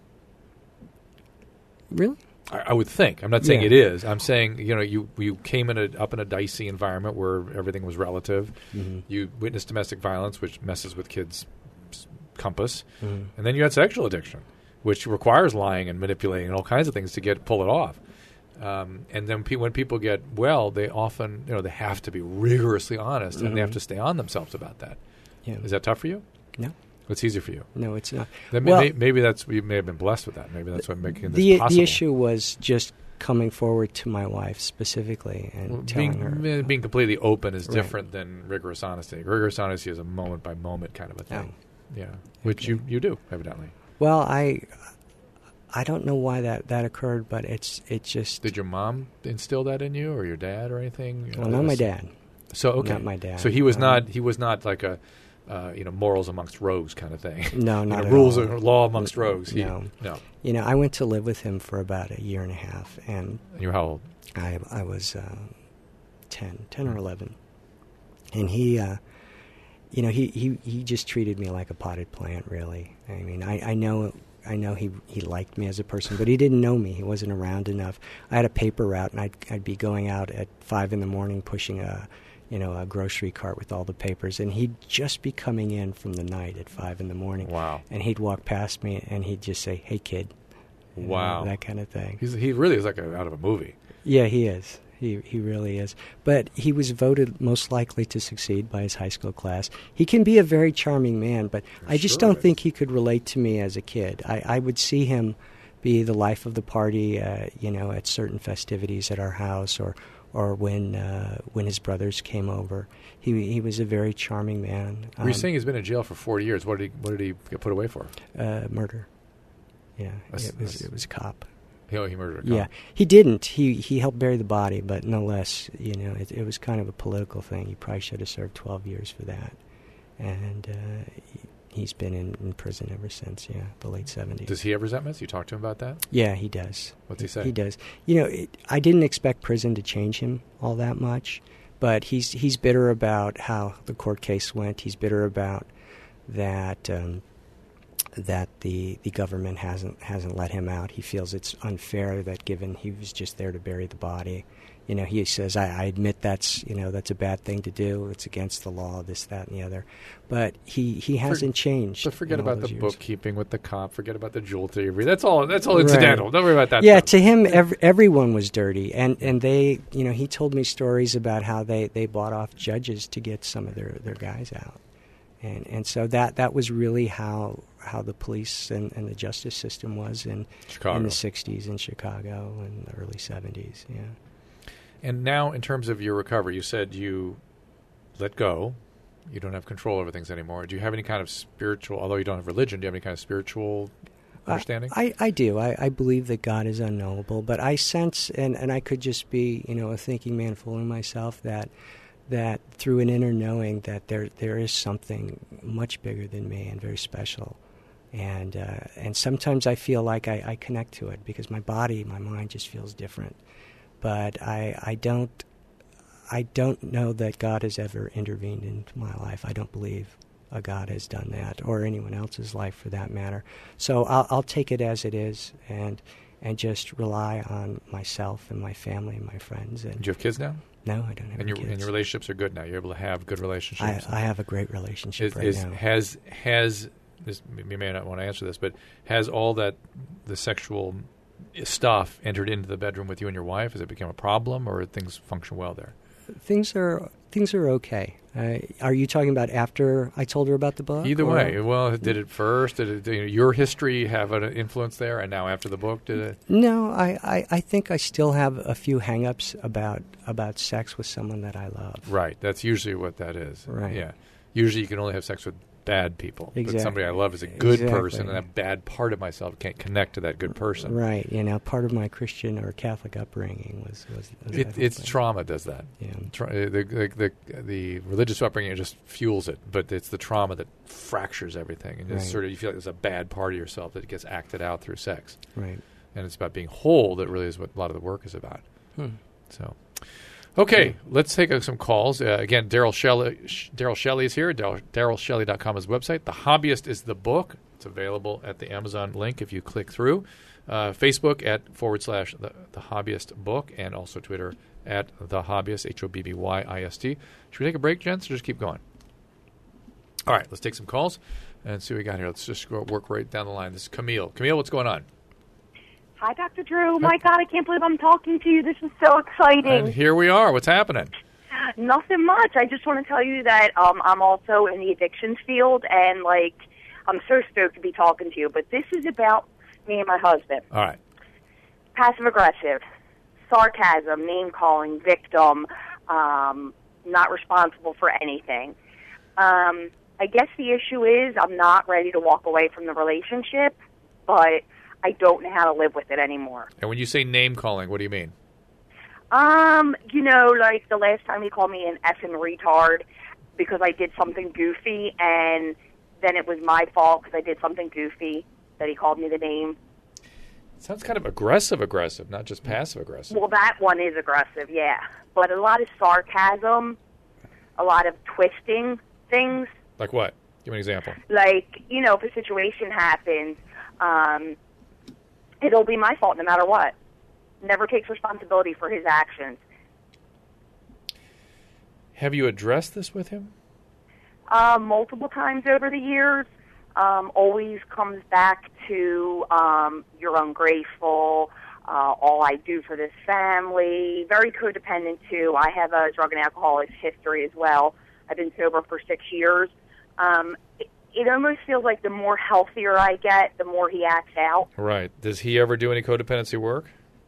really? I, I would think. I'm not saying Yeah. it is. I'm saying, you know, you you came in a, up in a dicey environment where everything was relative. Mm-hmm. You witnessed domestic violence, which messes with kids' s- compass, Mm-hmm. and then you had sexual addiction, which requires lying and manipulating and all kinds of things to get pull it off. Um, and then pe- when people get well, they often, you know, they have to be rigorously honest, Mm-hmm. and they have to stay on themselves about that. Yeah. Is that tough for you? No. It's easier for you. No, it's not. Then well, may, maybe that's you may have been blessed with that. Maybe that's what making this the possible. the issue was just coming forward to my wife specifically and Well, telling being, her. being completely open is Right. different than rigorous honesty. Rigorous honesty is a moment by moment kind of a thing. Oh. Yeah, which you, you do evidently. Well, I I don't know why that, that occurred, but it's it just. Did your mom instill that in you, or your dad, or anything? Well, not my dad. So okay, Not my dad. So he was Um, not he was not like a uh, you know morals amongst rogues kind of thing. No, You not know, at rules all. of law amongst rogues. He, No. no. You know, I went to live with him for about a year and a half, and And you're how old? I I was uh, ten, ten or eleven, and he, uh, you know, he, he, he just treated me like a potted plant. Really, I mean, I, I know I know he he liked me as a person, but he didn't know me. He wasn't around enough. I had a paper route, and I'd I'd be going out at five in the morning pushing a, you know, a grocery cart with all the papers, and he'd just be coming in from the night at five in the morning. Wow. And he'd walk past me, and he'd just say, "Hey, kid." You know, Wow. that kind of thing. He's, he really is like a, out of a movie. Yeah, he is. He he really is. But he was voted most likely to succeed by his high school class. He can be a very charming man, but I just Sure don't is. think he could relate to me as a kid. I, I would see him be the life of the party, uh, you know, at certain festivities at our house, or or when uh, when his brothers came over. He he was a very charming man. Were you Um, saying he's been in jail for forty years? What did he What did he get put away for? uh, murder? Yeah, That's- it was that's- it was a cop. Oh, he murdered a cop. Yeah, he didn't. He he helped bury the body, but no less, you know, it, it was kind of a political thing. He probably should have served twelve years for that, and uh, he, he's been in, in prison ever since. Yeah, the late seventies. Does he have resentments? You talk to him about that? Yeah, he does. What's he say? He does. You know, it, I didn't expect prison to change him all that much, but he's he's bitter about how the court case went. He's bitter about that. Um, that the, the government hasn't hasn't let him out. He feels it's unfair that given he was just there to bury the body. You know, he says, I, I admit that's, you know, that's a bad thing to do. It's against the law, this, that, and the other. But he, he hasn't changed. But forget in all about the those years. bookkeeping with the cop. Forget about the jewel thievery. That's all. That's all Right. incidental. Don't worry about that. Yeah, stuff. to him, ev- everyone was dirty. And, and they, you know, he told me stories about how they, they bought off judges to get some of their, their guys out. And and so that, that was really how how the police and, and the justice system was in Chicago. in the sixties in Chicago and the early seventies. Yeah. And now, in terms of your recovery, you said you let go. You don't have control over things anymore. Do you have any kind of spiritual, although you don't have religion, do you have any kind of spiritual understanding? I, I, I do. I, I believe that God is unknowable, but I sense, and, and I could just be, you know, a thinking man fooling myself, that that through an inner knowing that there there is something much bigger than me and very special. And uh, and sometimes I feel like I, I connect to it because my body, my mind just feels different. But I I don't I don't know that God has ever intervened into my life. I don't believe a God has done that, or anyone else's life for that matter. So I'll, I'll take it as it is, and and just rely on myself and my family and my friends. And do you have kids now? no, I don't have And your, kids. and your relationships are good now. You're able to have good I, relationships. I have a great relationship is, right is, now. Has has this? You may not want to answer this, but has all that the sexual stuff entered into the bedroom with you and your wife? Has it become a problem, or things function well there? Things are things are okay. Uh, are you talking about after I told her about the book? Either or- way, well, did it first? Did it, you know, your history have an influence there, and now after the book, did it? No, I, I, I think I still have a few hang-ups about about sex with someone that I love. Right, that's usually what that is. Right. Yeah, usually you can only have sex with bad people. But Exactly. somebody I love is a good Exactly. person, and a bad part of myself can't connect to that good person. Right. You know, part of my Christian or Catholic upbringing was was, was It, that it's whole thing. trauma does that. Yeah. Tra- the, the, the, the religious upbringing just fuels it, but it's the trauma that fractures everything, and it's Right. sort of you feel like there's a bad part of yourself that gets acted out through sex, Right. and it's about being whole that really is what a lot of the work is about. Hmm. So, okay, let's take uh, some calls. Uh, again, Daryl Shelley, Sh- Daryl Shelley is here. Daryl Shelley dot com is the website. The Hobbyist is the book. It's available at the Amazon link if you click through. Uh, Facebook at forward slash the, the Hobbyist book, and also Twitter at the Hobbyist, H O B B Y I S T. Should we take a break, gents, or just keep going? All right, let's take some calls and see what we got here. Let's just go work right down the line. This is Camille. Camille, what's going on? Hi, Doctor Drew. My God, I can't believe I'm talking to you. This is so exciting. And here we are. What's happening? Nothing much. I just want to tell you that um, I'm also in the addictions field, and, like, I'm so stoked to be talking to you. But this is about me and my husband. All right. Passive-aggressive, sarcasm, name-calling, victim, um, not responsible for anything. Um, I guess the issue is I'm not ready to walk away from the relationship, but I don't know how to live with it anymore. And when you say name calling, what do you mean? Um, you know, like the last time he called me an effing retard because I did something goofy, and then it was my fault because I did something goofy that he called me the name. It sounds kind of aggressive, aggressive, not just passive aggressive. Well, that one is aggressive, yeah. But a lot of sarcasm, a lot of twisting things. Like what? Give me an example. Like, you know, if a situation happens, um, it'll be my fault no matter what. Never takes responsibility for his actions. Have you addressed this with him? Uh, multiple times over the years. Um, always comes back to um, you're ungrateful, uh, all I do for this family. Very codependent, too. I have a drug and alcohol history as well. I've been sober for six years. Um, it, it almost feels like the more healthier I get, the more he acts out. Right. Does he ever do any codependency work?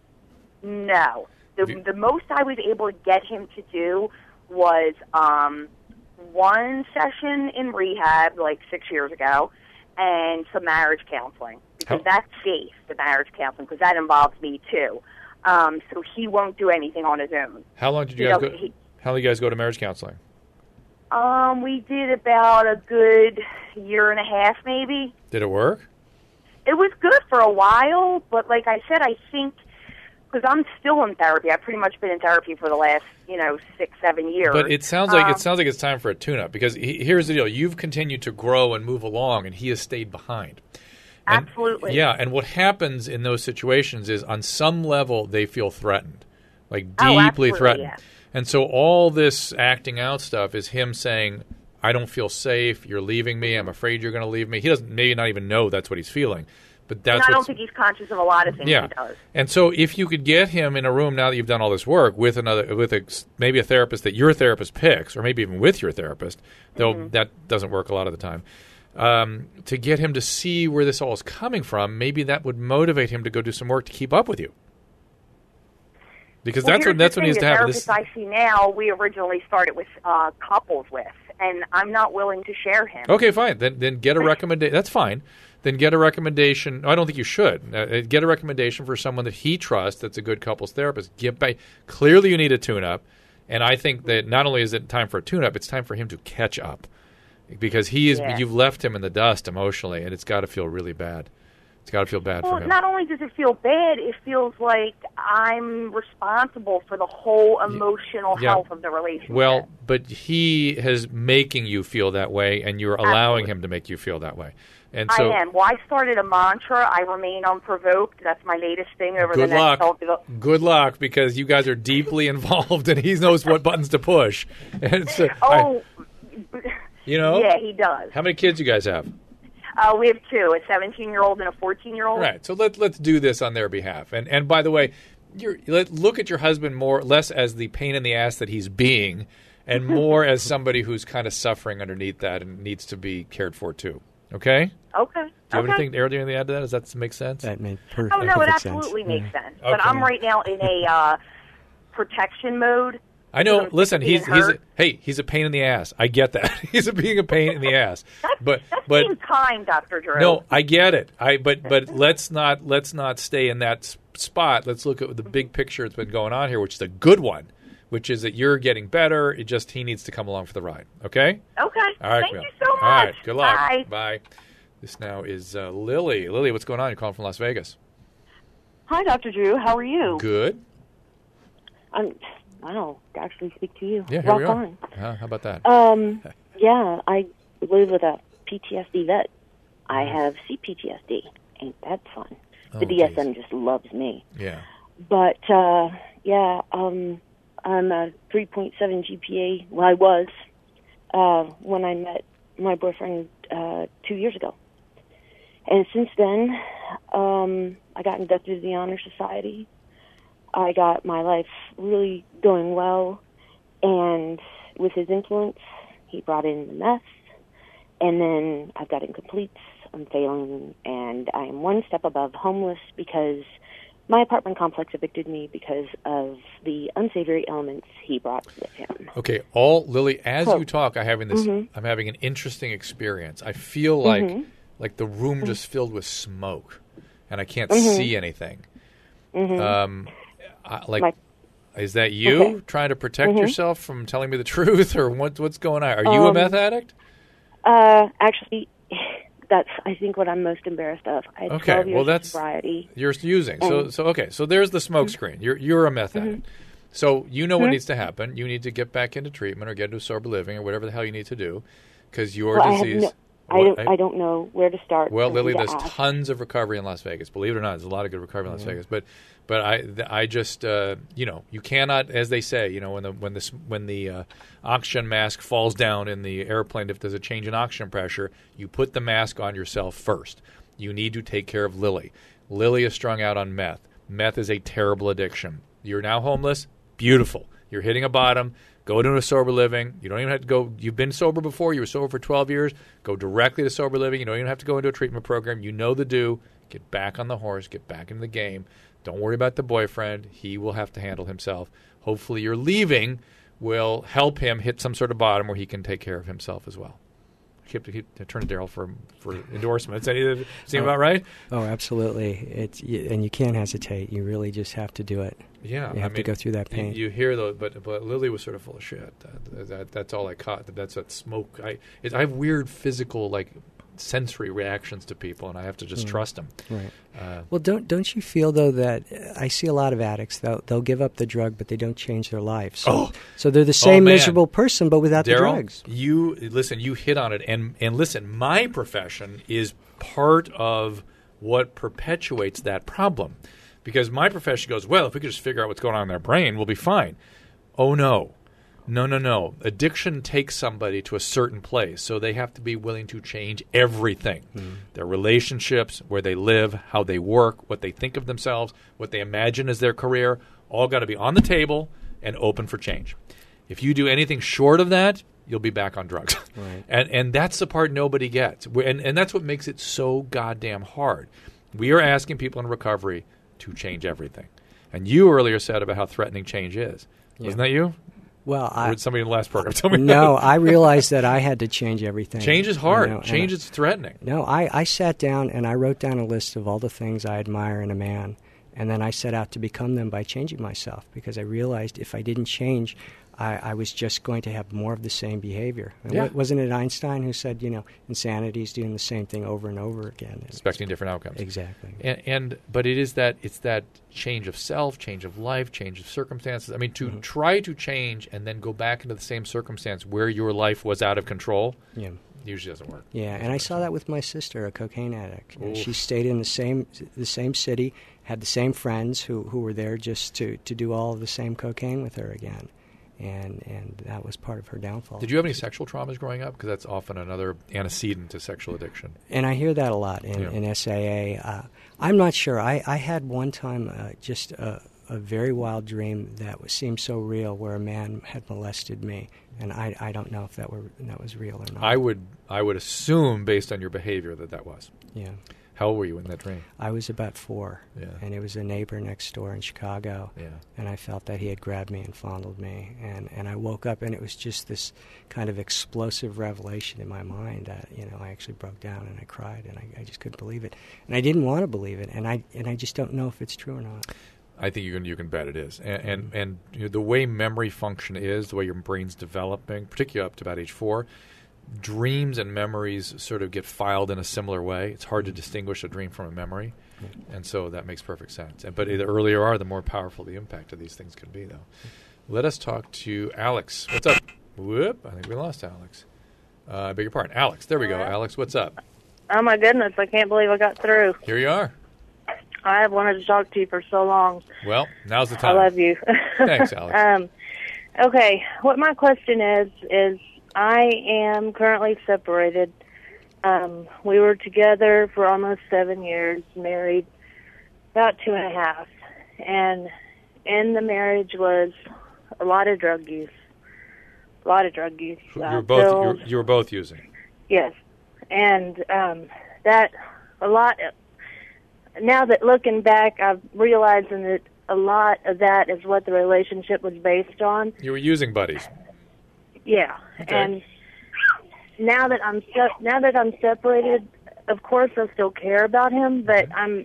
No. The, You- the most I was able to get him to do was um, one session in rehab, like six years ago, and some marriage counseling. Because How- that's safe, the marriage counseling, because that involves me, too. Um, so he won't do anything on his own. How long did you You guys know, go? he- How long did you guys go to marriage counseling? Um, we did about a good year and a half, maybe. Did it work? It was good for a while, but like I said, I think because I'm still in therapy. I've pretty much been in therapy for the last, you know, six, seven years. But it sounds like Um, it sounds like it's time for a tune-up because he, here's the deal: you've continued to grow and move along, and he has stayed behind. And- Absolutely. Yeah, and what happens in those situations is, on some level, they feel threatened, like Oh, deeply absolutely, threatened. yeah. And so all this acting out stuff is him saying, "I don't feel safe. You're leaving me. I'm afraid you're going to leave me." He doesn't maybe not even know that's what he's feeling, but that's and I don't what's- think he's conscious of a lot of things yeah. he does. And so if you could get him in a room now that you've done all this work with another, with a, maybe a therapist that your therapist picks, or maybe even with your therapist, though Mm-hmm. that doesn't work a lot of the time, um, to get him to see where this all is coming from, maybe that would motivate him to go do some work to keep up with you. Because Well, that's here's what that's the what thing, needs the to happen. therapists This, I see now, we originally started with uh, couples with, and I'm not willing to share him. okay, fine. Then then get a recommendation. That's fine. Then get a recommendation. I don't think you should. Uh, get a recommendation for someone that he trusts that's a good couples therapist. Get by. Clearly, you need a tune-up. And I think that not only is it time for a tune-up, it's time for him to catch up. Because he is, Yeah. you've left him in the dust emotionally, and it's got to feel really bad. It's got to feel bad Well, for him. not only does it feel bad, it feels like I'm responsible for the whole emotional Yeah. health of the relationship. Well, but he is making you feel that way, and you're allowing Absolutely. him to make you feel that way. And so, I am. Well, I started a mantra, I remain unprovoked. That's my latest thing over good the next luck. twelve Good luck, because you guys are deeply involved, and he knows what buttons to push. And so, I- Oh, you know, yeah, he does. how many kids you guys have? Uh, we have two, a seventeen-year-old and a fourteen-year-old. Right. So let let's do this on their behalf. And and by the way, you're, let look at your husband more less as the pain in the ass that he's being, and more as somebody who's kind of suffering underneath that and needs to be cared for too. Okay. Okay. Do you have okay. anything, Aaron, anything to add to that? Does that make sense? That made per- Oh, no, it perfect sense. absolutely makes Yeah. sense. But Okay. I'm right now in a uh, protection mode. I know. I'm Listen, being he's he's a, hurt. hey, he's a pain in the ass. I get that. He's a, being a pain in the ass. That's, But that's but being kind, Doctor Drew. no, I get it. I but but let's not let's not stay in that s- spot. Let's look at the big picture that's been going on here, which is a good one, which is that you're getting better. It just he needs to come along for the ride. Okay. Okay. All right. Thank Camille. you so much. All right. Good luck. Bye. Bye. This now is uh, Lily. Lily, what's going on? You're calling from Las Vegas. Hi, Doctor Drew. How are you? Good. I'm wow to actually speak to you. Yeah. Here Rock we are. on. Uh, how about that? Um, yeah, I live with a P T S D vet. I have C P T S D. Ain't that fun? Oh, The D S M geez. just loves me. Yeah. But uh, yeah, um, I'm a three point seven G P A. Well, I was uh, when I met my boyfriend uh, two years ago, and since then Um, I got inducted to the Honor Society. I got my life really going well, and with his influence, he brought in the meth, and then I've got incompletes, I'm failing, and I am one step above homeless because my apartment complex evicted me because of the unsavory elements he brought with him. Okay, all Lily, as So- you talk, I'm having this. Mhm. I'm having an interesting experience. I feel like Mhm. like the room just filled with smoke, and I can't Mhm. see anything. Mhm. Um, I, like, My- is that you Okay. trying to protect Mhm. yourself from telling me the truth, or what, what's going on? Are you a Um, meth addict? Uh, actually, that's, I think, what I'm most embarrassed of. I had Okay, twelve years well, of that's- sobriety. You're using. So And- so okay. So there's the smoke screen. You're you're a meth addict. So you know what Mhm. needs to happen. You need to get back into treatment or get into sober living or whatever the hell you need to do, because your Well, I have disease. no- I What- don't, I don't know where to start. Well, or Lily, who to there's ask. tons of recovery in Las Vegas. Believe it or not, there's a lot of good recovery in Las Vegas. But, but I, th- I just, uh, you know, you cannot, as they say, you know, when the when this when the uh, oxygen mask falls down in the airplane, if there's a change in oxygen pressure, you put the mask on yourself first. You need to take care of Lily. Lily is strung out on meth. Meth is a terrible addiction. You're now homeless. Beautiful. You're hitting a bottom. Go to a sober living. You don't even have to go. You've been sober before. You were sober for twelve years. Go directly to sober living. You don't even have to go into a treatment program. You know the do. Get back on the horse. Get back into the game. Don't worry about the boyfriend. He will have to handle himself. Hopefully your leaving will help him hit some sort of bottom where he can take care of himself as well. Keep, keep, turn to Daryl for for endorsements. Any, seem Oh. about right? Oh, absolutely. It's y- and you can't hesitate. You really just have to do it. Yeah, You I have to mean, go through that you- pain. You, hear though, but but Lily was sort of full of shit. That, that, that's all I caught. That that's that smoke. I it, I have weird physical like sensory reactions to people, and I have to just Mm. trust them. Right. Uh, Well, don't don't you feel though that uh, I see a lot of addicts they'll they'll give up the drug but they don't change their life. So, Oh. so they're the same man. miserable person but without the Daryl, drugs. you listen. You hit on it, and and listen. My profession is part of what perpetuates that problem, because my profession goes, well, if we could just figure out what's going on in their brain, we'll be fine. Oh no, no, no, no. Addiction takes somebody to a certain place, so they have to be willing to change everything: their relationships, where they live, how they work, what they think of themselves, what they imagine as their career. All got to be on the table and open for change. If you do anything short of that, you'll be back on drugs. Right. And and that's the part nobody gets. We- And and that's what makes it so goddamn hard. We are asking people in recovery to change everything. And you earlier said about how threatening change is. Wasn't that you? Well, Or I did somebody in the last program tell me no, that? I realized that I had to change everything. Change is hard. You know, and Change I- is threatening. No, I, I sat down and I wrote down a list of all the things I admire in a man, and then I set out to become them by changing myself, because I realized if I didn't change, I, I was just going to have more of the same behavior. And Yeah. wa- Wasn't it Einstein who said, you know, insanity is doing the same thing over and over again? Expecting different outcomes. Exactly. And, and but it is that it's that change of self, change of life, change of circumstances. I mean, to try to change and then go back into the same circumstance where your life was out of control Yeah. usually doesn't work. Yeah, and I saw that with my sister, a cocaine addict. And Oof. she stayed in the same the same city, had the same friends who, who were there just to, to do all of the same cocaine with her again. And and that was part of her downfall. Did you have any sexual traumas growing up? Because that's often another antecedent to sexual addiction. And I hear that a lot in, Yeah. in S A A. Uh, I'm not sure. I, I had one time uh, just a, a very wild dream that was, seemed so real, where a man had molested me, and I, I don't know if that were that was real or not. I would I would assume, based on your behavior, that that was. yeah. How old were you in that dream? I was about four, Yeah. and it was a neighbor next door in Chicago. Yeah. And I felt that he had grabbed me and fondled me, and, and I woke up, and it was just this kind of explosive revelation in my mind that, you know, I actually broke down and I cried, and I, I just couldn't believe it, and I didn't want to believe it, and I and I just don't know if it's true or not. I think you can you can bet it is, and and, and you know, the way memory function is, the way your brain's developing, particularly up to about age four, dreams and memories sort of get filed in a similar way. It's hard to distinguish a dream from a memory, and so that makes perfect sense. And, but the earlier you are, the more powerful the impact of these things can be, though. Let us talk to Alex. What's up? Whoop! I think we lost Alex. Uh, I beg your pardon, Alex. There we go. Alex, what's up? Oh, my goodness. I can't believe I got through. Here you are. I have wanted to talk to you for so long. Well, now's the I time. love you. Thanks, Alex. um, okay, what my question is, is I am currently separated, Um, we were together for almost seven years, married about two and a half. And in the marriage was a lot of drug use. A lot of drug use. You uh, were both pills. you were, you were both using. Yes. And um, that, a lot, now that looking back, I'm realizing that a lot of that is what the relationship was based on. You were using buddies. Yeah. Okay. And now that I'm se- now that I'm separated, of course I still care about him, but I'm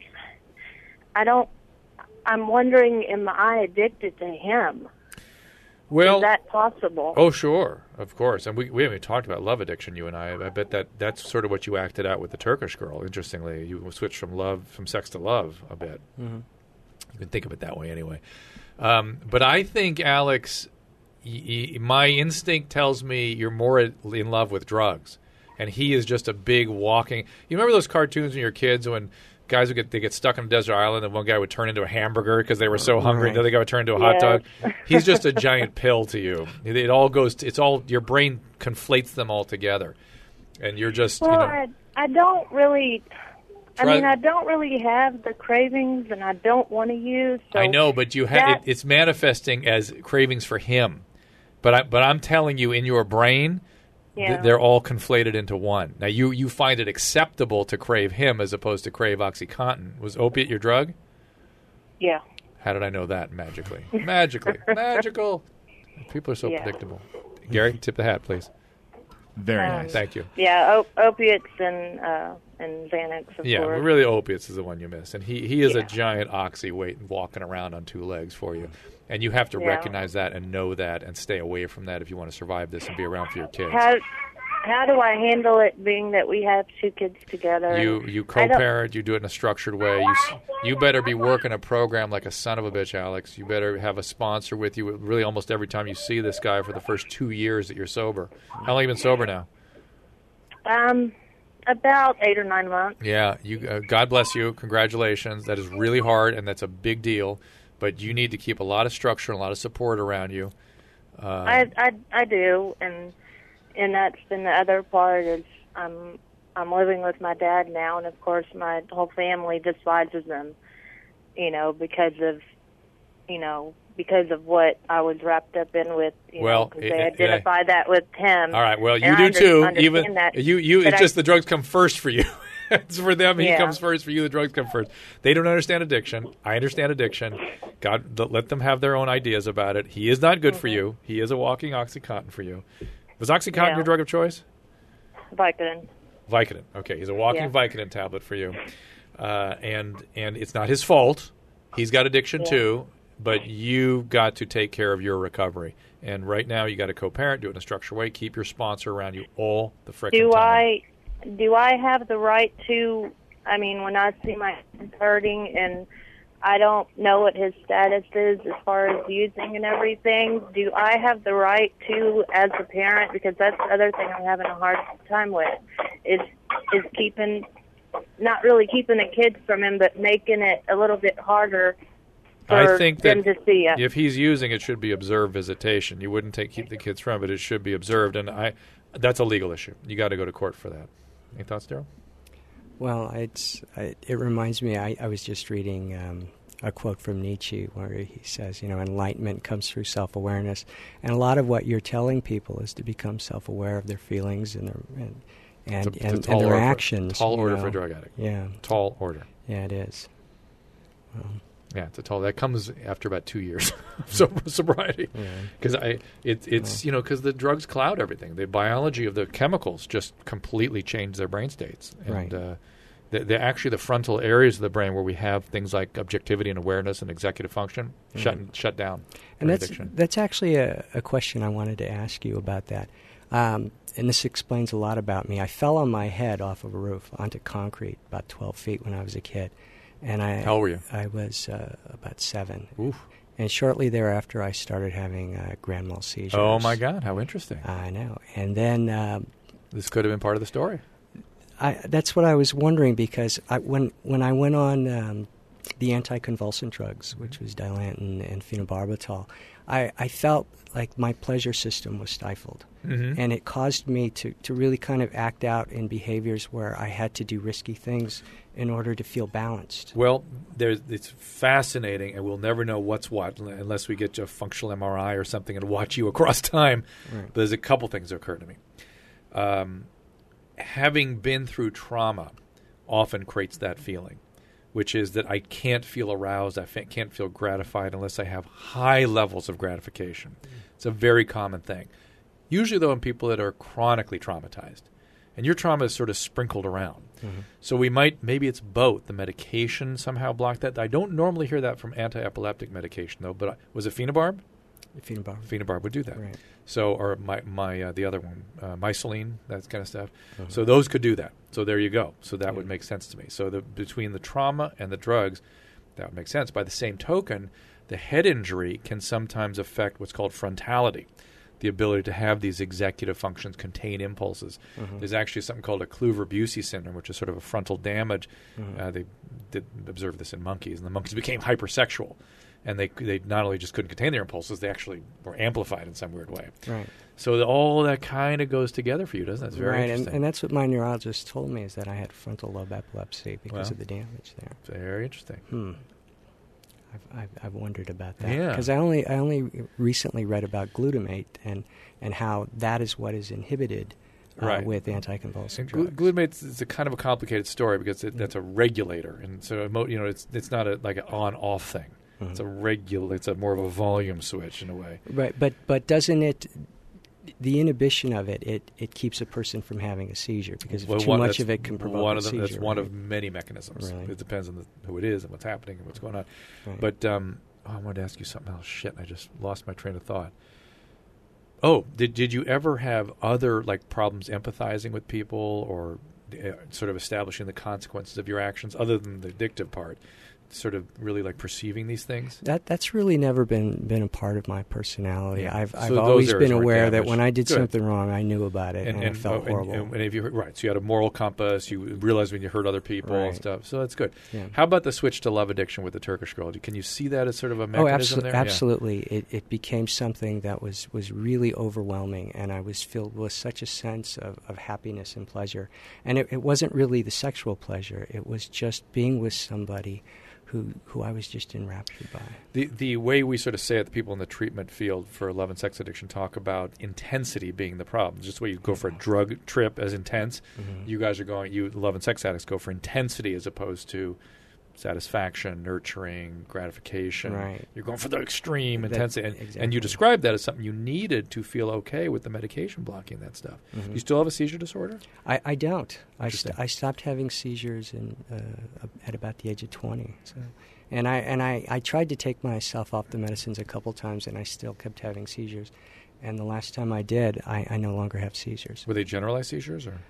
I don't I'm wondering, am I addicted to him? Well, is that possible? Oh, sure, of course. And we we haven't talked about love addiction, you and I. I bet that that's sort of what you acted out with the Turkish girl. Interestingly, you switched from love, from sex to love a bit. Mm-hmm. You can think of it that way anyway. Um, but I think, Alex, y- y- my instinct tells me you're more in love with drugs. And he is just a big walking... You remember those cartoons when you were kids when guys would get they get stuck on a desert island and one guy would turn into a hamburger because they were so hungry, Right. and the other guy would turn into a hot Yes. dog? He's just a giant pill to you. It, it all goes... To, it's all... Your brain conflates them all together. And you're just, Well, you know... I I don't really. I Try- mean, I don't really have the cravings, and I don't want to use. So I know, but you ha- that- it, it's manifesting as cravings for him. But I, but I'm telling you, in your brain, Yeah. th- they're all conflated into one. Now, you, you find it acceptable to crave him as opposed to crave OxyContin. Was opiate your drug? Yeah. How did I know that magically? Magically. Magical. People are so Yeah. predictable. Gary, tip the hat, please. Very Um, nice. Thank you. Yeah, op- opiates and uh, and Xanax, of Yeah, course. but really opiates is the one you miss. And he, he is a Yeah. giant oxy waiting, walking around on two legs for you. And you have to Yeah. recognize that and know that and stay away from that if you want to survive this and be around for your kids. How how do I handle it, being that we have two kids together? You and you I don't- co-parent, you do it in a structured way. You s- you better be working a program like a son of a bitch, Alex. You better have a sponsor with you really almost every time you see this guy for the first two years that you're sober. How long have you been sober now? Um, about eight or nine months. Yeah, you. Uh, God bless you. Congratulations. That is really hard, and that's a big deal. But you need to keep a lot of structure and a lot of support around you. Uh, I, I I do, and and that's been the other part is I'm I'm living with my dad now, and of course my whole family despises him, you know, because of, you know, because of what I was wrapped up in with, you Well, know, 'cause it- they it- identify that with him. all right. Well, you and I do under- too. understand Even that, you. You. but It's I- just the drugs come first for you. It's for them. He Yeah. comes first. For you, the drugs come first. They don't understand addiction. I understand addiction. God, th- let them have their own ideas about it. He is not good for you. He is a walking OxyContin for you. Was OxyContin Mm-hmm. Yeah. your drug of choice? Vicodin. Vicodin. Okay, he's a walking Yeah. Vicodin tablet for you, uh, and and it's not his fault. He's got addiction Yeah. too, but you've got to take care of your recovery. And right now, you got to co-parent, do it in a structured way. Keep your sponsor around you all the frickin' Do time. I do I have the right to? I mean, when I see my kids hurting and I don't know what his status is as far as using and everything, do I have the right to, as a parent? Because that's the other thing I'm having a hard time with is is keeping, not really keeping the kids from him, but making it a little bit harder for I think them that to see it. if he's using it, should be observed visitation. You wouldn't take keep the kids from it. It should be observed, and I that's a legal issue. You got to go to court for that. Any thoughts, Daryl? Well, it's I, it reminds me. I, I was just reading um, a quote from Nietzsche where he says, "You know, enlightenment comes through self-awareness," and a lot of what you're telling people is to become self-aware of their feelings and their and and, It's a- and, it's a tall and their order for- actions. Tall you order know. for a drug addict. Yeah, Tall order. yeah, it is. Well, Yeah, it's a tall. That comes after about two years of sob- sobriety. yeah. Because I, it, it's you know, because the drugs cloud everything. The biology of the chemicals just completely change their brain states, and Right. uh, the, the actually the frontal areas of the brain where we have things like objectivity and awareness and executive function shut shut down. And for that's addiction. that's actually a, a question I wanted to ask you about that. Um, and this explains a lot about me. I fell on my head off of a roof onto concrete about twelve feet when I was a kid. And I, How old were you? I was uh, about seven. Oof. And shortly thereafter, I started having uh, grand mal seizures. Oh my God! How interesting. I know. And then um, This could have been part of the story. I, that's what I was wondering because I, when when I went on um, the anticonvulsant drugs, which was Dilantin and phenobarbital, I, I felt like my pleasure system was stifled. Mm-hmm. And it caused me to, to really kind of act out in behaviors where I had to do risky things in order to feel balanced. Well, there's, it's fascinating, and we'll never know what's what unless we get to a functional M R I or something and watch you across time. Right. But there's a couple things that occur to me. Um, having been through trauma often creates that feeling, which is that I can't feel aroused, I f- can't feel gratified unless I have high levels of gratification. Mm. It's a very common thing. Usually, though, in people that are chronically traumatized. And your trauma is sort of sprinkled around. Mm-hmm. So we might, maybe it's both. The medication somehow blocked that. I don't normally hear that from anti-epileptic medication, though. But I, was it phenobarb? Phenobarb. Phenobarb would do that. Right. So, or my, my uh, the other one, uh, myceline, that kind of stuff. Mm-hmm. So those could do that. So there you go. So that yeah. would make sense to me. So the, between the trauma and the drugs, that would make sense. By the same token, the head injury can sometimes affect what's called frontality, the ability to have these executive functions, contain impulses. Mm-hmm. There's actually something called a Kluver-Bucy syndrome, which is sort of a frontal damage. Mm-hmm. Uh, they did observe this in monkeys, and the monkeys became hypersexual. And they they not only just couldn't contain their impulses, they actually were amplified in some weird way. Right. So the, all that kind of goes together for you, doesn't it? It's very right, interesting. And, and that's what my neurologist told me, is that I had frontal lobe epilepsy because well, of the damage there. Very interesting. Hmm. I've, I've, I've wondered about that. Yeah. Because I only I only recently read about glutamate and, and how that is what is inhibited uh, right. with anticonvulsant and drugs. Gl- glutamate's is a kind of a complicated story because it, that's a regulator, and so you know it's it's not a like an on-off thing. Mm-hmm. It's a regular. It's a more of a volume switch in a way. Right, but but doesn't it? The inhibition of it, it, it keeps a person from having a seizure because if well, too one, much of it can provoke one a of them, seizure. That's one right? of many mechanisms. Really? It depends on the, who it is and what's happening and what's going on. Right. But um, oh, I wanted to ask you something else. Shit, I just lost my train of thought. Oh, did did you ever have other like problems empathizing with people or uh, sort of establishing the consequences of your actions, other than the addictive part? Sort of really like perceiving these things? That that's really never been, been a part of my personality. Yeah. I've So I've those always areas been weren't aware that damaged. when I did Good. something wrong, I knew about it and, and, I and, felt oh, horrible. And, and if you right, so you had a moral compass. You realized when you hurt other people right. and stuff. So that's good. Yeah. How about the switch to love addiction with the Turkish girl? Can you see that as sort of a oh, mechanism abso- there? absolutely. Yeah. It it became something that was, was really overwhelming, and I was filled with such a sense of, of happiness and pleasure. And it, it wasn't really the sexual pleasure. It was just being with somebody who who I was just enraptured by. The the way we sort of say it, the people in the treatment field for love and sex addiction talk about intensity being the problem. Just the way you go for a drug trip as intense, mm-hmm. you guys are going, you love and sex addicts go for intensity as opposed to satisfaction, nurturing, gratification. Right. You're going for the extreme that, intensity. And, exactly. and you described that as something you needed to feel okay with the medication blocking that stuff. Mm-hmm. You still have a seizure disorder? I, I don't. I, st- I stopped having seizures in, uh, at about the age of twenty. So. And, I, and I, I tried to take myself off the medicines a couple times, and I still kept having seizures. And the last time I did, I, I no longer have seizures. Were they generalized seizures? or?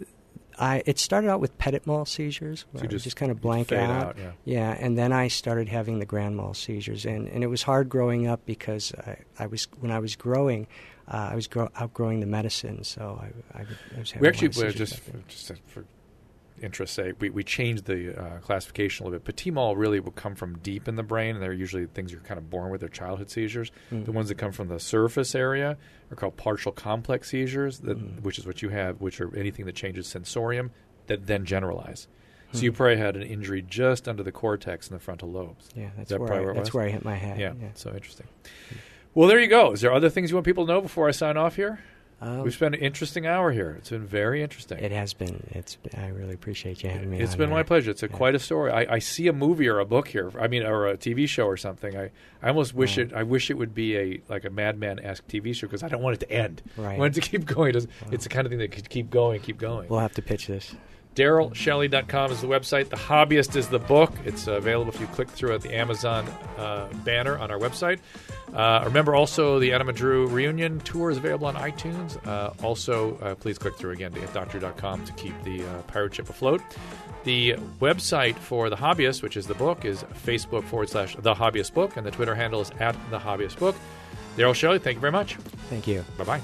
I it started out with petit mal seizures, where so I just, just kind of blank out. out. Yeah. yeah, and then I started having the grand mal seizures, and, and it was hard growing up because I, I was when I was growing, uh, I was grow, outgrowing the medicine, so I, I, I was having we a actually lot of uh, seizures just back then. just for interest's sake, we we changed the uh, classification a little bit. Petit mal really will come from deep in the brain, and they're usually things you're kind of born with. They're childhood seizures. Mm. The ones that come from the surface area are called partial complex seizures, that, mm. which is what you have, which are anything that changes sensorium that then generalize. So hmm. you probably had an injury just under the cortex in the frontal lobes. Yeah, that's that where I, where it that's was? where I hit my head. Yeah, yeah. so interesting. Well, there you go. Is there other things you want people to know before I sign off here? Um, We've spent an interesting hour here. It's been very interesting. It has been. It's. I really appreciate you having me. It's on been there. my pleasure. It's a yeah. quite a story. I, I see a movie or a book here. I mean, or a T V show or something. I, I almost wish right. it. I wish it would be a like a Mad Men-esque T V show because I don't want it to end. Right. I want it to keep going. It's, wow. it's the kind of thing that could keep going, keep going. We'll have to pitch this. Daryl Shelley dot com is the website. The Hobbyist is the book. It's uh, available if you click through at the Amazon uh, banner on our website. Uh, remember also the Adam and Drew reunion tour is available on iTunes. Uh, also, uh, please click through again at doctor dot com to keep the uh, pirate ship afloat. The website for The Hobbyist, which is the book, is Facebook forward slash The Hobbyist Book, and the Twitter handle is at The Hobbyist Book. Daryl Shelley, thank you very much. Thank you. Bye-bye.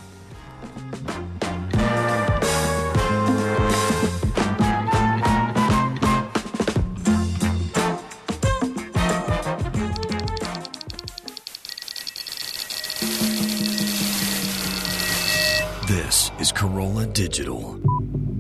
This is Corolla Digital.